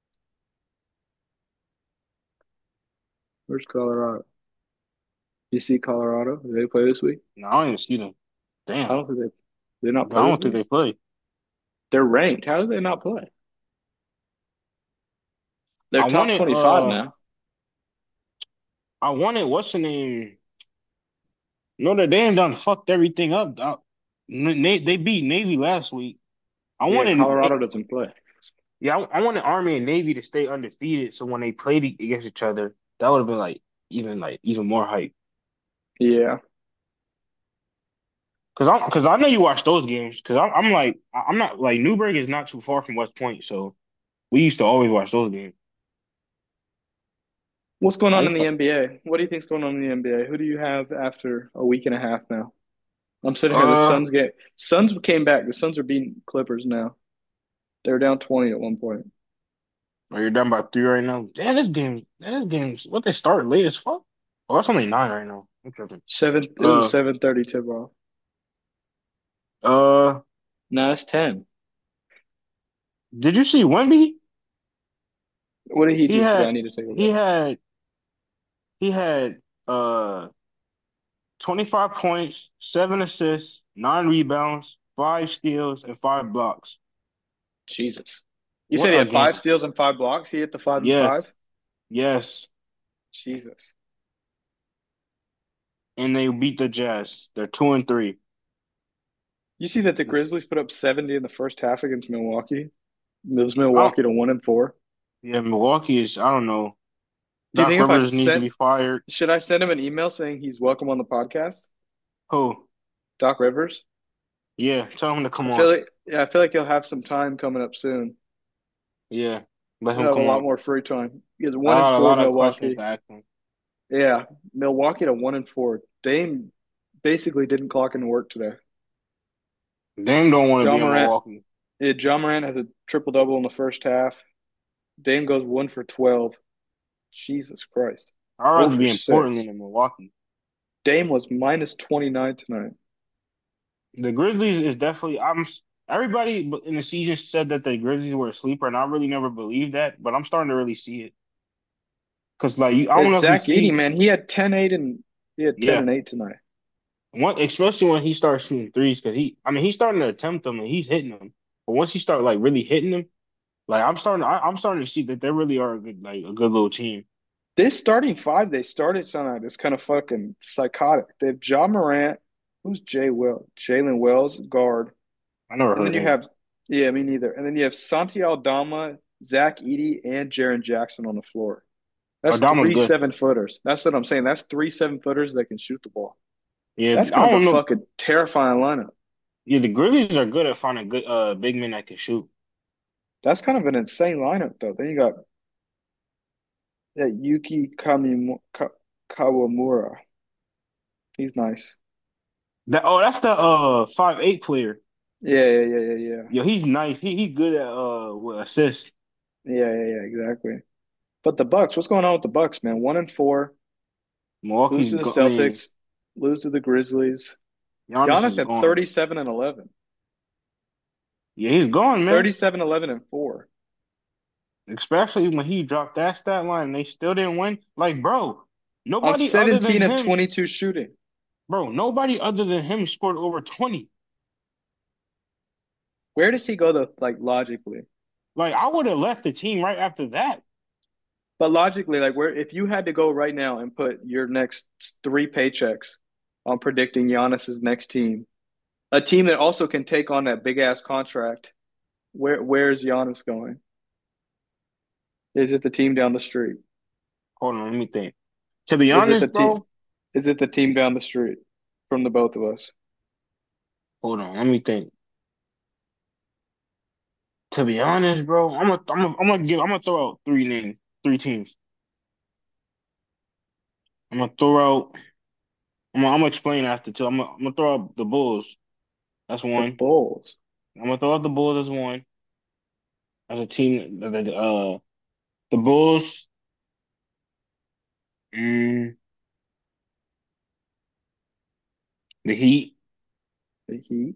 S1: Where's Colorado? You see Colorado? Do they play this week?
S2: No, I don't even see them.
S1: I
S2: Damn.
S1: don't think they they not
S2: I
S1: play this
S2: don't think
S1: week.
S2: they play.
S1: They're ranked. How do they not play? They're
S2: I
S1: top
S2: wanted
S1: twenty-five
S2: uh
S1: now.
S2: I wanted what's the name? Notre Dame done fucked everything up. Uh, N- Na- They beat Navy last week. I
S1: Yeah,
S2: wanted
S1: Colorado doesn't play.
S2: yeah, I, I wanted Army and Navy to stay undefeated. So when they played e- against each other, that would have been like even like even more hype.
S1: Yeah.
S2: Cause I cause I know you watch those games. Cause I'm I'm like I- I'm not like Newburgh is not too far from West Point, so we used to always watch those games.
S1: What's going
S2: I
S1: on in
S2: just
S1: the N B A? What do you think's going on in the N B A? Who do you have after a week and a half now? I'm sitting here. The
S2: uh
S1: Suns get Suns came back. The Suns are beating Clippers now. They were down twenty at one point.
S2: are you done by three right now? Damn, this game, man, this game's what they start late as fuck. Oh, it's only nine right now. I'm tripping.
S1: Seven. It was a
S2: Uh
S1: seven thirty tip off.
S2: uh,
S1: Now it's ten.
S2: did you see Wemby?
S1: What did he
S2: He
S1: do today? I
S2: had
S1: need to take a
S2: he
S1: look.
S2: had he had uh twenty-five points, seven assists, nine rebounds, five steals, and five blocks.
S1: Jesus. You
S2: What
S1: said he
S2: a
S1: had five
S2: game.
S1: steals and five blocks. He hit the five and
S2: Yes,
S1: five.
S2: yes.
S1: Jesus.
S2: And they beat the Jazz. They're two and three.
S1: You see that the Grizzlies put up seventy in the first half against Milwaukee. It was
S2: I don't,
S1: Milwaukee to one and four.
S2: yeah, Milwaukee is, I don't know.
S1: Do you
S2: Doc
S1: think if I
S2: Rivers needs to
S1: sent,
S2: be fired.
S1: should I send him an email saying he's welcome on the podcast?
S2: Who?
S1: Doc Rivers.
S2: Yeah, tell him to
S1: I
S2: come
S1: feel
S2: on.
S1: like yeah, I feel like he'll have some time coming up soon.
S2: Yeah, let
S1: He'll
S2: him
S1: have a
S2: come
S1: lot
S2: on.
S1: more free time. He has
S2: I
S1: one and
S2: got a
S1: four
S2: lot of questions to
S1: Milwaukee.
S2: ask him.
S1: Yeah, Milwaukee to one and four. Dame basically didn't clock into work today.
S2: Dame don't want to be
S1: John
S2: in
S1: Morant,
S2: Milwaukee.
S1: yeah, John Morant has a triple double in the first half. Dame goes one for twelve. Jesus Christ.
S2: I'd
S1: zero
S2: rather
S1: for
S2: be in Portland
S1: six.
S2: than Milwaukee.
S1: Dame was minus twenty-nine tonight.
S2: The Grizzlies is definitely. I'm. Everybody in the season said that the Grizzlies were a sleeper, and I really never believed that. But I'm starting to really see it because, like, you, I don't
S1: It's
S2: know if you
S1: Zach Edey,
S2: see,
S1: man. He had ten, eight, and he had ten
S2: yeah,
S1: and eight tonight.
S2: one especially when he starts shooting threes because he, I mean, he's starting to attempt them and he's hitting them. But once he start like really hitting them, like I'm starting, I, I'm starting to see that they really are a good, like a good little team.
S1: This starting five they started tonight is kind of fucking psychotic. They have John Morant, who's Jay Will, Jalen Wells, guard.
S2: I never
S1: And then
S2: heard
S1: you
S2: him.
S1: have, yeah, me neither. And then you have Santi Aldama, Zach Edey, and Jaren Jackson on the floor. That's
S2: Adama's
S1: three
S2: good.
S1: seven footers. That's what I'm saying. That's three seven footers that can shoot the ball.
S2: Yeah,
S1: That's kind
S2: I
S1: of a
S2: don't know.
S1: fucking terrifying lineup.
S2: Yeah, the Grizzlies are good at finding good uh big men that can shoot.
S1: That's kind of an insane lineup, though. Then you got that Yuki Kamimu- Ka- Kawamura. He's nice.
S2: That oh, that's the uh five eight player.
S1: Yeah, yeah, yeah, yeah, yeah.
S2: Yo, he's nice. He he good at uh with assists.
S1: Yeah, yeah, yeah, exactly. But the Bucks, what's going on with the Bucks, man? One and four, lose
S2: Milwaukee's
S1: to the
S2: go I mean,
S1: Celtics, lose to the Grizzlies.
S2: Giannis
S1: Giannis
S2: is
S1: had
S2: gone.
S1: thirty-seven and eleven.
S2: Yeah, he's gone, man.
S1: thirty-seven, eleven, and four.
S2: Especially when he dropped that stat line and they still didn't win. Like, bro,
S1: On
S2: nobody other than
S1: seventeen of
S2: him,
S1: twenty-two shooting.
S2: bro, nobody other than him scored over twenty.
S1: Where does he go to, like, logically?
S2: Like, I would have left the team right after that.
S1: But logically, like, where if you had to go right now and put your next three paychecks on predicting Giannis's next team, a team that also can take on that big ass contract, where where's Giannis going? Is it the team down the street?
S2: Hold on, let me think. To be
S1: Is it the
S2: honest,
S1: team?
S2: bro,
S1: Is it the team down the street from the both of us?
S2: hold on, let me think. To be honest, bro, I'm gonna I'm gonna I'm gonna give I'm gonna throw out three names, three teams. I'm gonna throw out. I'm gonna, I'm gonna explain after too. I'm gonna, I'm gonna throw out the Bulls. That's
S1: The
S2: one.
S1: Bulls.
S2: I'm gonna throw out the Bulls as one. As a team, the, the, uh, the Bulls. Mm, the Heat.
S1: The Heat.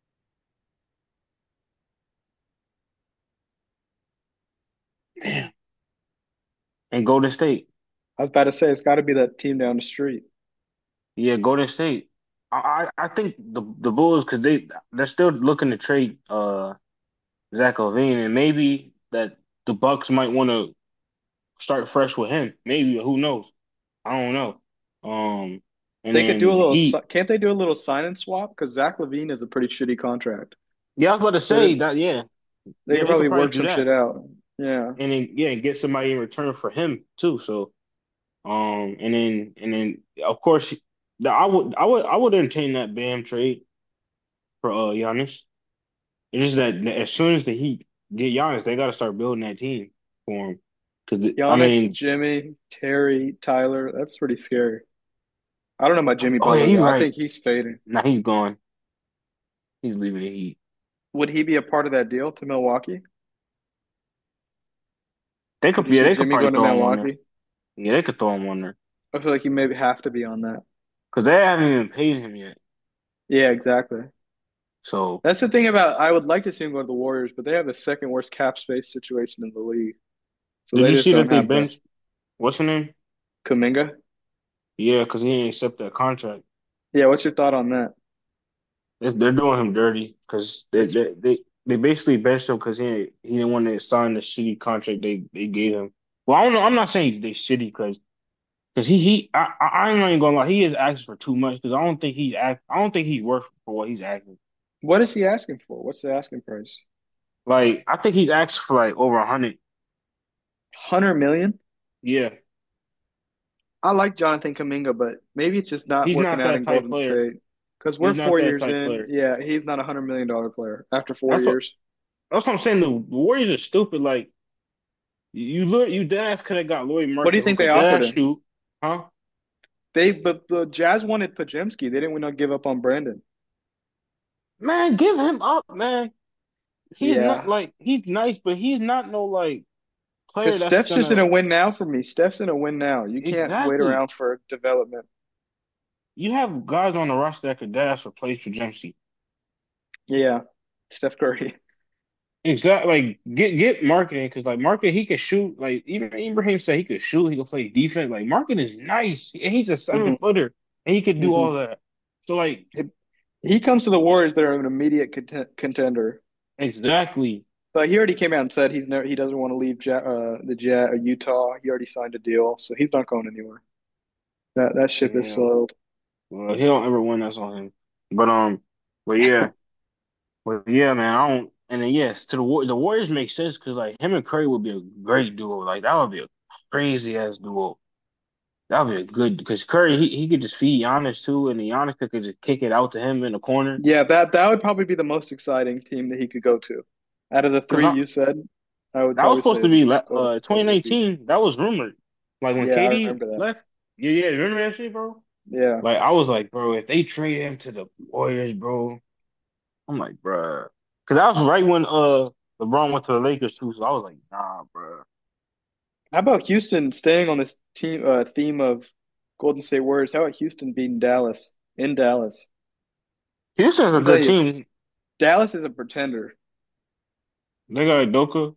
S2: Damn. And Golden State.
S1: I was about to say it's got to be that team down the street.
S2: Yeah, Golden State. I I, I think the the Bulls because they they're still looking to trade uh Zach LaVine and maybe that the Bucks might want to start fresh with him. Maybe who knows? I don't know. Um, and
S1: They could do
S2: then
S1: a
S2: the
S1: little.
S2: Heat.
S1: Can't they do a little sign and swap? Because Zach LaVine is a pretty shitty contract.
S2: Yeah, I was about to
S1: So
S2: say that. Yeah,
S1: they
S2: yeah,
S1: could
S2: they
S1: probably
S2: could probably
S1: work
S2: do
S1: some shit
S2: that,
S1: out. Yeah.
S2: and then yeah, get somebody in return for him too. So um, and then and then of course, the, I would I would I would entertain that Bam trade for uh Giannis. It's just that as soon as the Heat get Giannis, they got to start building that team for him. Because I
S1: Giannis,
S2: mean,
S1: Jimmy, Terry, Tyler. That's pretty scary. I don't know about Jimmy
S2: oh yeah,
S1: Butler
S2: he's
S1: though. I
S2: right.
S1: think he's fading.
S2: Now he's gone. He's leaving the Heat.
S1: Would he be a part of that deal to Milwaukee?
S2: They
S1: Could
S2: could,
S1: you
S2: yeah,
S1: see
S2: they could
S1: Jimmy
S2: probably
S1: going to
S2: throw him on there.
S1: Milwaukee?
S2: Yeah, they could throw him on there
S1: I feel like he maybe have to be on that.
S2: because they haven't even paid him yet.
S1: Yeah, exactly.
S2: So,
S1: That's the thing about I would like to see him go to the Warriors, but they have the second worst cap space situation in the league. So
S2: did
S1: they
S2: you
S1: just
S2: see
S1: don't
S2: that they
S1: have the
S2: benched what's her name?
S1: Kuminga.
S2: Yeah, because he didn't accept that contract.
S1: Yeah, what's your thought on that?
S2: They're, they're doing him dirty because they,
S1: It's
S2: they they they basically benched him because he he didn't want to sign the shitty contract they they gave him. Well, I don't know. I'm not saying they shitty because because he he I I I'm not even gonna lie. He is asking for too much because I don't think he's act I don't think he's worth for what he's asking.
S1: what is he asking for? What's the asking price?
S2: Like I think he's asked for like over a hundred.
S1: Hundred million?
S2: Yeah,
S1: I like Jonathan Kuminga, but maybe it's just not
S2: he's
S1: working
S2: not
S1: out
S2: that
S1: in
S2: type
S1: Golden
S2: player.
S1: State. Because we're
S2: He's not
S1: four
S2: that
S1: years
S2: type
S1: in.
S2: player.
S1: Yeah, he's not a hundred million dollar player after four
S2: That's what
S1: years.
S2: that's what I'm saying. The Warriors are stupid. Like you look, you dead ass could have got Lloyd
S1: What do you
S2: Market who
S1: think they
S2: could dead
S1: offered
S2: ass
S1: him?
S2: shoot, huh?
S1: They but the Jazz wanted Pajemski. They didn't want to give up on Brandon.
S2: Man, give him up, man. He's not
S1: Yeah,
S2: like he's nice, but he's not no like player
S1: because
S2: that's
S1: Steph's just in
S2: gonna
S1: a win now for me. Steph's in a win now. You can't wait
S2: exactly.
S1: around for development.
S2: You have guys on the roster that could dead ass replace for Dempsey.
S1: Yeah, Steph Curry.
S2: Exactly. Like get get marketing because like market he could shoot. Like even Ibrahim said he could shoot. He could play defense. Like marketing is nice. And he's a seven
S1: hmm
S2: footer and he could do
S1: hmm
S2: all that. So like
S1: It, he comes to the Warriors, they're an immediate content, contender.
S2: exactly.
S1: But he already came out and said he's never he doesn't want to leave Ja- uh, the Jet or Utah. He already signed a deal, so he's not going anywhere. That that ship is
S2: Yeah.
S1: sailed.
S2: Well, he don't ever win. That's on him. But um. But yeah. But yeah, man. I don't. And then yes, to the War the Warriors make sense because like him and Curry would be a great duo. Like that would be a crazy ass duo. That would be a good because Curry he, he could just feed Giannis too, and then Giannis could just kick it out to him in the corner.
S1: Yeah, that that would probably be the most exciting team that he could go to. Out of the three
S2: Because
S1: you said, I would
S2: that was
S1: probably
S2: supposed
S1: say
S2: to be
S1: Golden
S2: uh
S1: State would be.
S2: twenty nineteen. That was rumored. Like when
S1: Yeah, I
S2: K D
S1: remember that.
S2: left. Yeah, yeah. Remember that shit, bro?
S1: Yeah.
S2: Like I was like, bro, if they trade him to the Warriors, bro, I'm like, bro, because that was right when uh LeBron went to the Lakers too. So I was like, nah, bro.
S1: How about Houston staying on this team uh, theme of Golden State Warriors? How about Houston beating Dallas in Dallas?
S2: Houston's a
S1: Let me tell
S2: good
S1: you,
S2: team.
S1: Dallas is a pretender.
S2: They got Doka.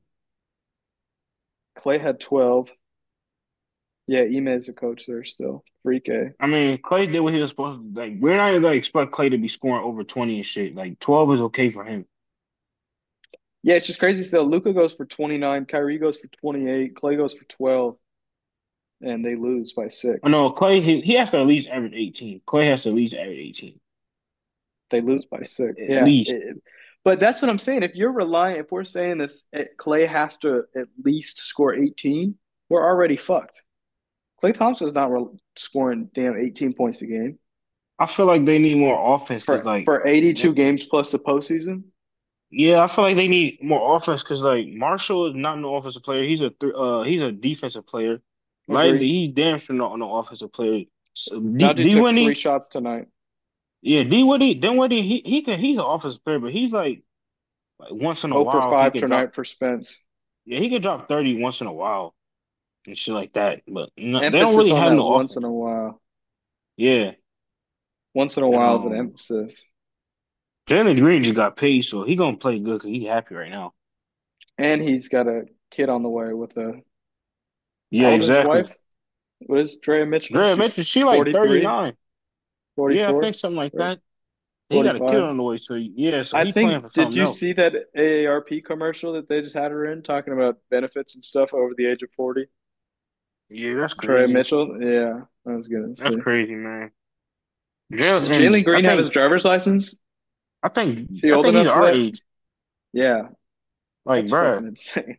S1: Clay had twelve. Yeah, Ime is a coach there still. Freak A.
S2: I mean, Clay did what he was supposed to. Like, we're not even gonna expect Clay to be scoring over twenty and shit. Like, twelve is okay for him.
S1: Yeah, it's just crazy still. Luca goes for twenty-nine, Kyrie goes for twenty-eight, Clay goes for twelve, and they lose by
S2: I
S1: six.
S2: know Clay. He, he has to at least average eighteen. Clay has to at least average eighteen.
S1: They lose by six.
S2: At
S1: Yeah.
S2: least.
S1: It, but that's what I'm saying. If you're relying, if we're saying this, eh, Clay has to at least score eighteen, we're already fucked. Clay Thompson's not re- scoring damn eighteen points a game
S2: I feel like they need more offense because,
S1: for
S2: like,
S1: for eighty-two games plus the postseason.
S2: yeah, I feel like they need more offense because, like, Marshall is not an offensive player. He's a th uh, he's a defensive player. Lively,
S1: Agree.
S2: he's damn sure not an offensive player. So D
S1: Najee
S2: D
S1: took three
S2: Winnie,
S1: shots tonight.
S2: yeah, D Winnie, Dinwiddie, he he can he's an offensive player, but he's like like once in a
S1: zero for
S2: while he
S1: five
S2: could drop.
S1: tonight for Spence.
S2: Yeah, he could drop thirty once in a while and shit like that. But no, they don't
S1: Emphasis
S2: really
S1: on
S2: have
S1: that
S2: no
S1: once in
S2: offense.
S1: a while.
S2: Yeah,
S1: Once in a
S2: and
S1: while of an
S2: um,
S1: emphasis.
S2: Jalen Green just got paid, so he gonna play good because he happy right now.
S1: And he's got a kid on the way with a,
S2: Yeah,
S1: how old is his
S2: exactly.
S1: wife? What is Drea Mitchell?
S2: Dre
S1: She's
S2: mentioned she like
S1: forty-three,
S2: thirty-nine. Yeah, I
S1: forty-four,
S2: think something like
S1: or
S2: that. He got a kid
S1: forty-five.
S2: on the way, so yeah, so
S1: I
S2: he playing
S1: think,
S2: for
S1: did
S2: something
S1: you
S2: else.
S1: see that A A R P commercial that they just had her in talking about benefits and stuff over the age of forty?
S2: Yeah, that's
S1: Drea
S2: crazy.
S1: Mitchell? Yeah, I was gonna
S2: That's
S1: see.
S2: crazy, man.
S1: Does
S2: Jalen,
S1: Jalen
S2: and I
S1: Green have his
S2: think,
S1: driver's license?
S2: I
S1: Is
S2: think,
S1: he
S2: I
S1: old
S2: think he's
S1: enough for
S2: our
S1: that?
S2: age.
S1: Yeah,
S2: Like,
S1: that's
S2: bruh,
S1: fucking insane.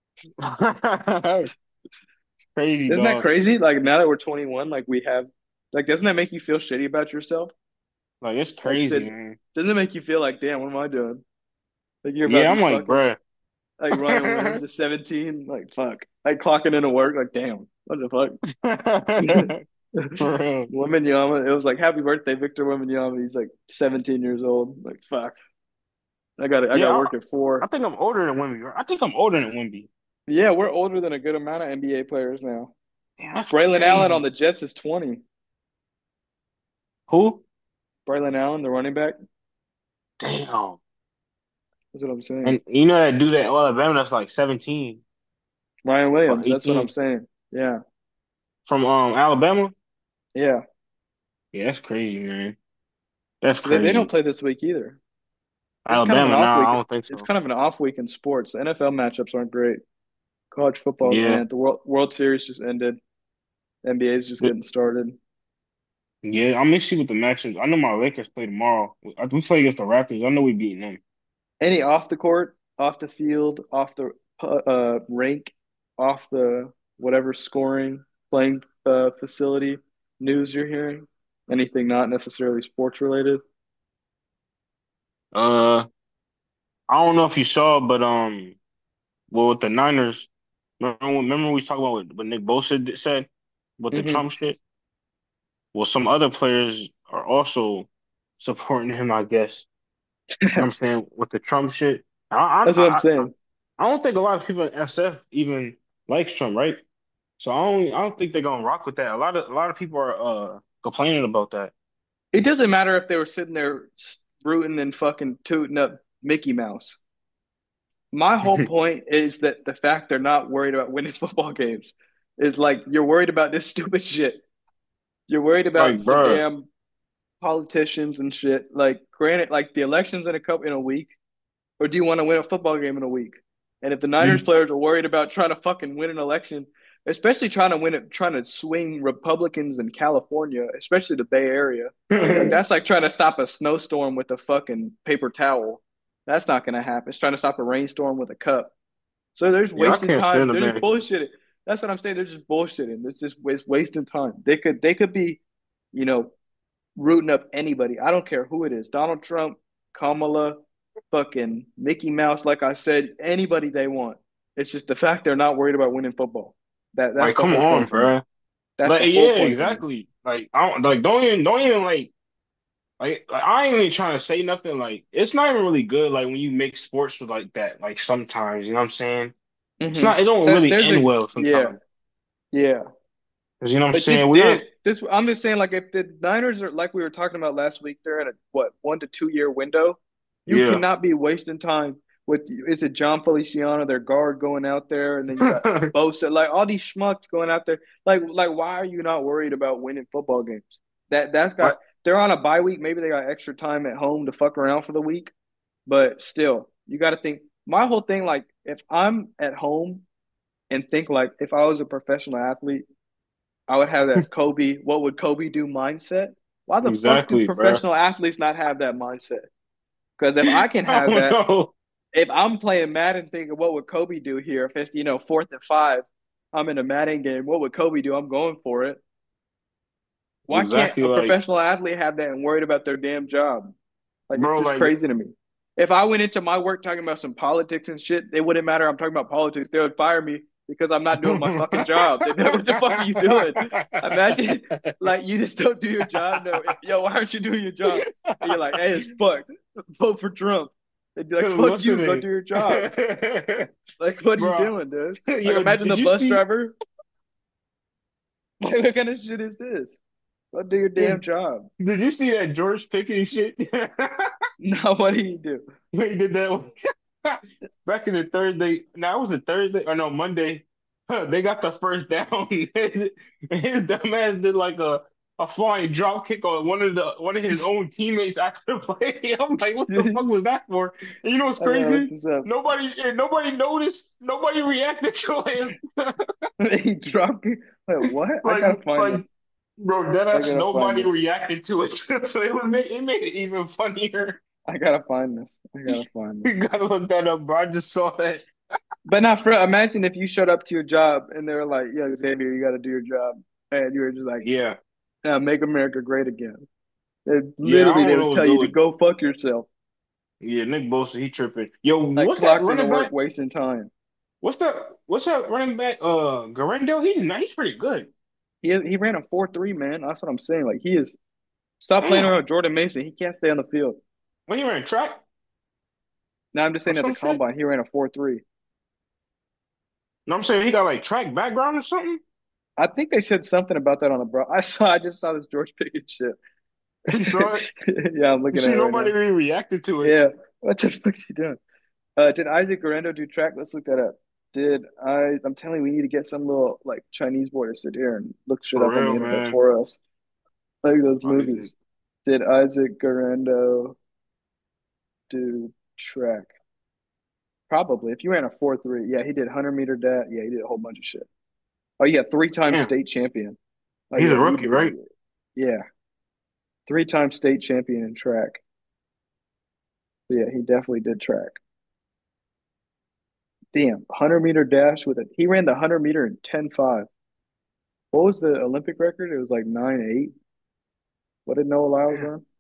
S2: crazy
S1: Isn't that
S2: dog.
S1: crazy? Like now that we're twenty-one, like we have, like doesn't that make you feel shitty about yourself?
S2: Like, it's
S1: Like
S2: crazy,
S1: said,
S2: man.
S1: doesn't it make you feel like, damn, what am I doing? Like you're about
S2: Yeah,
S1: to
S2: I'm
S1: be
S2: like,
S1: fucking
S2: bruh.
S1: like Ryan Williams is seventeen, like fuck. Like clocking into work, like damn, what the fuck?
S2: For real.
S1: Wembanyama, it was like happy birthday, Victor Wembanyama. He's like seventeen years old. Like fuck, I got I got
S2: Yeah,
S1: to
S2: I,
S1: work at
S2: I
S1: four.
S2: think I'm older than Wimby. Right? I think I'm older than Wimby.
S1: Yeah, we're older than a good amount of N B A players now.
S2: Damn, that's
S1: Braylon Allen on
S2: crazy.
S1: the Jets is twenty.
S2: Who?
S1: Braylon Allen, the running back.
S2: Damn.
S1: That's what I'm saying.
S2: And you know that dude at Alabama that's like seventeen
S1: Ryan
S2: or
S1: Williams. That's what I'm
S2: eighteen
S1: saying. Yeah,
S2: from um Alabama?
S1: yeah.
S2: Yeah, that's crazy, man. That's
S1: So they, they don't
S2: crazy.
S1: play this week either. This is kind of an
S2: Alabama,
S1: off
S2: nah,
S1: week.
S2: I don't think
S1: It's
S2: so.
S1: kind of an off week in sports. The N F L matchups aren't great. College football,
S2: Yeah.
S1: man. The World World Series just ended. N B A is just
S2: But-
S1: getting started.
S2: Yeah, I'm gonna see what the matches. I know my Lakers play tomorrow. I- We play against the Raptors. I know we beating them.
S1: Any off the court, off the field, off the uh, rink, off the whatever scoring playing uh, facility news you're hearing? Anything not necessarily sports related?
S2: Uh, I don't know if you saw, but um, well, with the Niners, remember, remember we talked about what, what Nick Bosa did- said with the
S1: hmm
S2: Trump shit? Well, some other players are also supporting him, I guess. You know what I'm saying? With the Trump shit. I I
S1: That's what I'm
S2: I, I
S1: saying.
S2: I don't think a lot of people in S F even like Trump, right? So I don't I don't think they're gonna rock with that. A lot of a lot of people are uh complaining about that.
S1: It doesn't matter if they were sitting there rooting and fucking tooting up Mickey Mouse. My whole point is that the fact they're not worried about winning football games is like you're worried about this stupid shit. You're worried about
S2: Like,
S1: some
S2: bruh.
S1: damn politicians and shit. Like, granted, like the elections in a couple in a week, or do you want to win a football game in a week? And if the Niners
S2: You
S1: players are worried about trying to fucking win an election, especially trying to win it, trying to swing Republicans in California, especially the Bay Area, like that's like trying to stop a snowstorm with a fucking paper towel. That's not going to happen. It's trying to stop a rainstorm with a cup. So they're just
S2: Yeah, I
S1: wasting
S2: can't
S1: time.
S2: stand
S1: They're just
S2: Americans.
S1: bullshitting. That's what I'm saying. They're just bullshitting. It's just it's wasting time. They could they could be, you know, rooting up anybody. I don't care who it is. Donald Trump, Kamala, fucking Mickey Mouse, like I said, anybody they want. It's just the fact they're not worried about winning football. That that's
S2: Like,
S1: the
S2: come
S1: whole
S2: on,
S1: point for me.
S2: bruh.
S1: That's
S2: Like,
S1: the whole
S2: yeah,
S1: point for me.
S2: exactly. Like, I don't like don't even don't even like like, like I ain't even trying to say nothing. Like, it's not even really good. Like when you make sports with like that. Like sometimes, you know what I'm saying? It's
S1: Mm-hmm.
S2: not. It don't
S1: That
S2: really
S1: there's
S2: end
S1: a
S2: well
S1: yeah,
S2: sometimes.
S1: yeah.
S2: 'Cause you know what I'm
S1: It
S2: saying?
S1: just
S2: We're not.
S1: did. This I'm just saying, like if the Niners are like we were talking about last week, they're in a what one to two year window. You
S2: Yeah.
S1: cannot be wasting time with is it John Feliciano, their guard going out there, and then you got Bosa, like all these schmucks going out there. Like like why are you not worried about winning football games? That that's got
S2: What?
S1: they're on a bye week. Maybe they got extra time at home to fuck around for the week, but still, you got to think. My whole thing, like if I'm at home and think like if I was a professional athlete I would have that Kobe, what would Kobe do mindset. Why the fuck do
S2: Exactly, bruh.
S1: professional athletes not have that mindset? Because if I can
S2: I
S1: have
S2: don't
S1: that,
S2: know.
S1: if I'm playing Madden thinking, what would Kobe do here? If it's, you know, fourth and five, I'm in a Madden game, what would Kobe do? I'm going for it. Why can't
S2: Exactly,
S1: a
S2: like,
S1: professional athlete have that and worried about their damn job? Like, it's
S2: bro,
S1: just
S2: like,
S1: crazy to me. If I went into my work talking about some politics and shit, it wouldn't matter. I'm talking about politics. They would fire me because I'm not doing my fucking job. They'd be like, what the fuck are you doing? Imagine, like, you just don't do your job. No, yo, why aren't you doing your job? And you're like, hey, it's fucked. Vote for Trump. They'd be like,
S2: Cause
S1: fuck you. Go
S2: listening,
S1: do your job. Like, what are you
S2: bro.
S1: doing, dude? Like,
S2: Yo,
S1: imagine the
S2: did you
S1: bus
S2: see?
S1: driver. Like, what kind of shit is this? Go do your
S2: Yo,
S1: damn job.
S2: did you see that George Pickens shit?
S1: Now, what do you do?
S2: He did that one. Back in the Thursday. Now it was a Thursday or no Monday. They got the first down. His dumbass did like a a flying drop kick on one of the one of his own teammates after the play. I'm like, what the fuck was that for? And you know what's
S1: I gotta look
S2: crazy?
S1: this up.
S2: Nobody nobody noticed. Nobody reacted to it.
S1: He dropped it. Wait, what? I
S2: Like
S1: gotta find this.
S2: like Bro, that
S1: I
S2: ass
S1: gotta find
S2: nobody
S1: this.
S2: reacted to it. So it was make, it made it even funnier.
S1: I gotta find this. I gotta find
S2: You
S1: this.
S2: gotta look that up, bro. I just saw that.
S1: But not for imagine if you showed up to your job and they were like, "Yeah, Xavier, you got to do your job," and you were just like,
S2: Yeah.
S1: yeah, "Make America great again." It,
S2: Yeah,
S1: literally,
S2: I
S1: they
S2: don't
S1: would
S2: know what's
S1: tell
S2: good
S1: you to
S2: with
S1: go fuck yourself,
S2: yeah, Nick Bosa, he tripping. Yo,
S1: like
S2: what's that
S1: clocked into
S2: running
S1: work,
S2: back?
S1: wasting time.
S2: What's that what's that running back? Uh Garendel? He's not he's pretty good.
S1: He he ran a four three, man. That's what I'm saying. Like he is. Stop playing
S2: Damn.
S1: around with Jordan Mason. He can't stay on the field.
S2: When he ran track
S1: Now I'm just
S2: or
S1: saying at the
S2: some shit?
S1: combine, he ran a four three.
S2: No, I'm saying he got like track background or something.
S1: I think they said something about that on the bro. I saw. I just saw this George Pickens shit.
S2: You saw it?
S1: Yeah, I'm
S2: You
S1: looking at
S2: see
S1: it right
S2: nobody
S1: now.
S2: really reacted to it.
S1: Yeah, what the fuck is he doing? Uh, did Isaac Garendo do track? Let's look that up. Did I? I'm telling you, we need to get some little like Chinese boy to sit here and look shit
S2: For
S1: up on the
S2: real,
S1: internet
S2: man.
S1: for us, like those
S2: About to
S1: movies. Did Isaac Garendo do track? Probably. If you ran a four three, yeah, he did one hundred meter dash. Yeah, he did a whole bunch of shit. Oh yeah, three time
S2: Damn.
S1: state champion. Oh
S2: He's
S1: yeah,
S2: a
S1: he
S2: rookie,
S1: did.
S2: right?
S1: Yeah, three time state champion in track. So yeah, he definitely did track. Damn, one hundred meter dash with it. He ran the one hundred meter in ten five. What was the Olympic record? It was like nine eight. What did Noah Lyles
S2: Damn.
S1: run?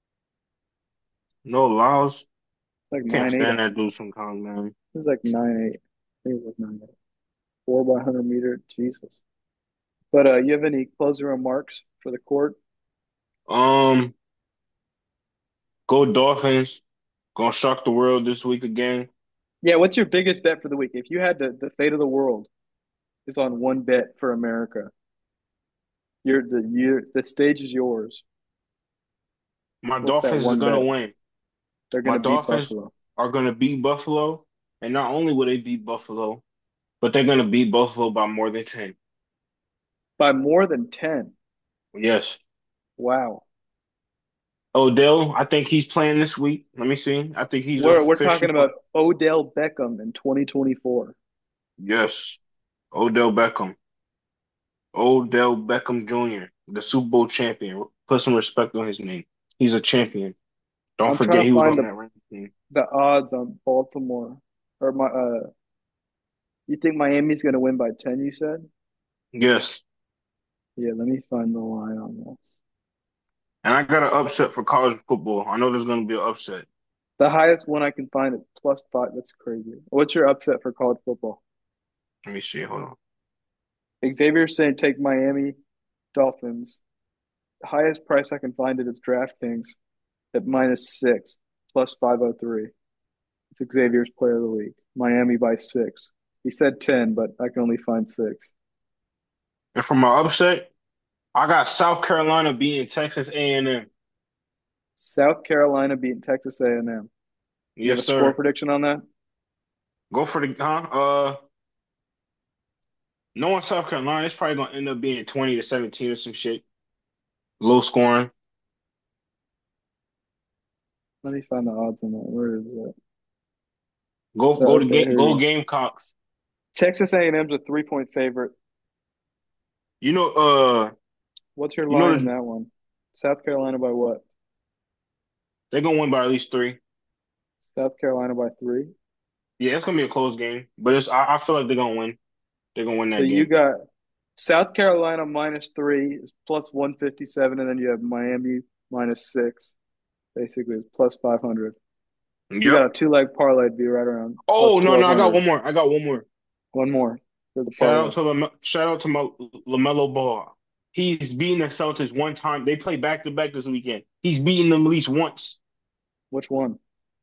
S2: No Laos.
S1: Like
S2: Can't
S1: nine eight.
S2: stand
S1: It
S2: that dude sometimes, man.
S1: was like nine eight. I think it was nine eight. Four by one hundred meter. Jesus. But uh, you have any closing remarks for the court?
S2: Um, go Dolphins. Gonna shock the world this week again.
S1: Yeah, what's your biggest bet for the week? If you had the, the fate of the world is on one bet for America, you're the you the stage is yours.
S2: My
S1: What's that
S2: Dolphins is
S1: one
S2: gonna
S1: bet?
S2: win.
S1: They're
S2: My
S1: gonna beat
S2: Dolphins
S1: Buffalo
S2: are gonna beat Buffalo, and not only will they beat Buffalo, but they're gonna beat Buffalo by more than ten.
S1: by more than ten.
S2: Yes.
S1: Wow.
S2: Odell, I think he's playing this week. Let me see. I think he's
S1: We're we're talking
S2: official.
S1: about Odell Beckham in twenty twenty-four.
S2: Yes. Odell Beckham. Odell Beckham Junior, the Super Bowl champion. Put some respect on his name. He's a champion. Don't
S1: I'm trying
S2: forget
S1: to
S2: he was
S1: find
S2: on
S1: the
S2: that Rams team.
S1: the odds on Baltimore or my uh you think Miami's gonna win by ten, you said?
S2: Yes.
S1: Yeah, let me find the line on that.
S2: And I got an upset for college football. I know there's going to be an upset.
S1: The highest one I can find is plus five. That's crazy. What's your upset for college football?
S2: Let me see. Hold on.
S1: Xavier saying take Miami Dolphins. The highest price I can find it is DraftKings at minus six, plus five oh three. It's Xavier's player of the week. Miami by six. He said ten, but I can only find six.
S2: And for my upset, I got South Carolina beating Texas A and M.
S1: South Carolina beating Texas A and M. You have
S2: Yes,
S1: a score
S2: sir.
S1: prediction on that?
S2: Go for the huh? Uh, knowing South Carolina, it's probably going to end up being twenty to seventeen or some shit. Low scoring.
S1: Let me find the odds on that. Where is it?
S2: Go
S1: Oh,
S2: go to
S1: okay,
S2: game
S1: here we
S2: go
S1: go.
S2: Gamecocks.
S1: Texas A and M's a three point favorite.
S2: You know uh
S1: What's your
S2: you
S1: line
S2: know
S1: in that one? South Carolina by what?
S2: they're going to win by at least three.
S1: South Carolina by three.
S2: Yeah, it's going to be a close game, but it's I, I feel like they're going to win. They're going to win
S1: So
S2: that
S1: you
S2: game.
S1: got South Carolina minus three is plus one fifty-seven, and then you have Miami minus six. Basically, it's plus five hundred. You got a
S2: Yep.
S1: two leg parlay to be right around plus
S2: Oh, no, no, I got
S1: twelve hundred.
S2: one more. I got one more.
S1: One more for the
S2: Shout
S1: parlay.
S2: out to Lame shout out to Mo LaMelo Ball. He's beaten the Celtics one time. They play back to back this weekend. He's beaten them at least once.
S1: Which one?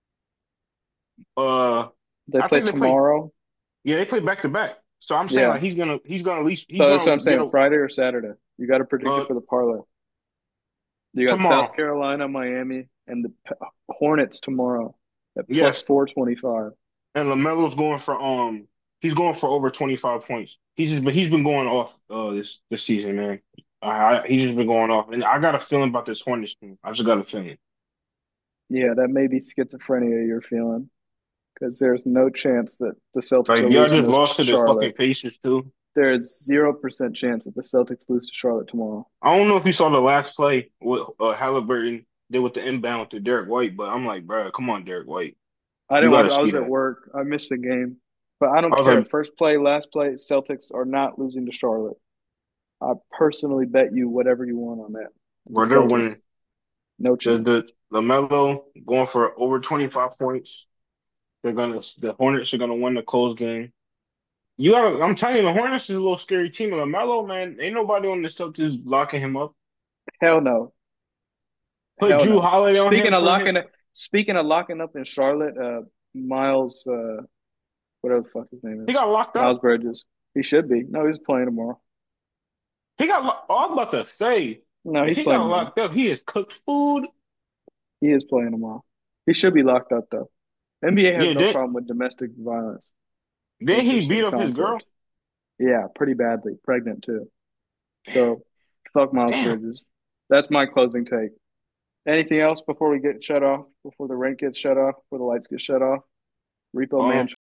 S2: Uh,
S1: They
S2: I
S1: play
S2: think they play.
S1: tomorrow.
S2: Yeah, they play back to back. So I'm saying
S1: Yeah.
S2: like he's gonna he's gonna at least he's
S1: So that's what I'm
S2: gonna get
S1: saying.
S2: a
S1: Friday or Saturday. You got to predict it
S2: uh
S1: for the parlay. You got South
S2: tomorrow.
S1: Carolina, Miami, and the P- Hornets tomorrow at plus
S2: Yes,
S1: four twenty-five.
S2: and LaMelo's going for um he's going for over twenty-five points. He's just but he's been going off uh this this season, man. I, I he's just been going off, and I got a feeling about this Hornets team. I just got a feeling.
S1: Yeah, that may be schizophrenia you're feeling because there's no chance that the Celtics
S2: Like
S1: are
S2: y'all
S1: losing
S2: just
S1: to
S2: lost to the
S1: Charlotte.
S2: fucking Pacers too.
S1: There is zero percent chance that the Celtics lose to Charlotte tomorrow.
S2: I don't know if you saw the last play what uh, Halliburton did with the inbound to Derek White, but I'm like, bro, come on, Derek White,
S1: I
S2: you
S1: didn't
S2: got
S1: watch.
S2: to
S1: I
S2: see
S1: was at
S2: that.
S1: work. I missed the game, but I don't
S2: I was
S1: care.
S2: like,
S1: First play, last play, Celtics are not losing to Charlotte. I personally bet you whatever you want on that. The
S2: bro, they're
S1: Celtics,
S2: winning.
S1: no
S2: The
S1: chance.
S2: the LaMelo going for over twenty-five points. They're gonna the Hornets are gonna win the close game. You gotta, I'm telling you, the Hornets is a little scary team. LaMelo, man, ain't nobody on the Celtics locking him up.
S1: Hell no.
S2: Put
S1: Hell
S2: Drew
S1: no.
S2: Holiday on
S1: Speaking
S2: him,
S1: of
S2: put him.
S1: locking up, speaking of locking up in Charlotte, uh, Miles, uh, whatever the fuck his name
S2: He
S1: is,
S2: got locked
S1: Miles
S2: up.
S1: Bridges. He should be. No, he's playing tomorrow.
S2: He got. lo- Oh, I was about to say,
S1: No,
S2: if
S1: he's
S2: he
S1: playing
S2: got
S1: tomorrow.
S2: locked up, he has cooked food.
S1: He is playing tomorrow. He should be locked up though. N B A has
S2: Yeah,
S1: no
S2: then
S1: problem with domestic violence.
S2: then he beat
S1: Interesting
S2: up his girl.
S1: concept. Yeah, pretty badly. Pregnant too. So fuck Miles
S2: Damn.
S1: Bridges. That's my closing take. Anything else before we get shut off? Before the rent gets shut off? Before the lights get shut off? Repo Man
S2: Um,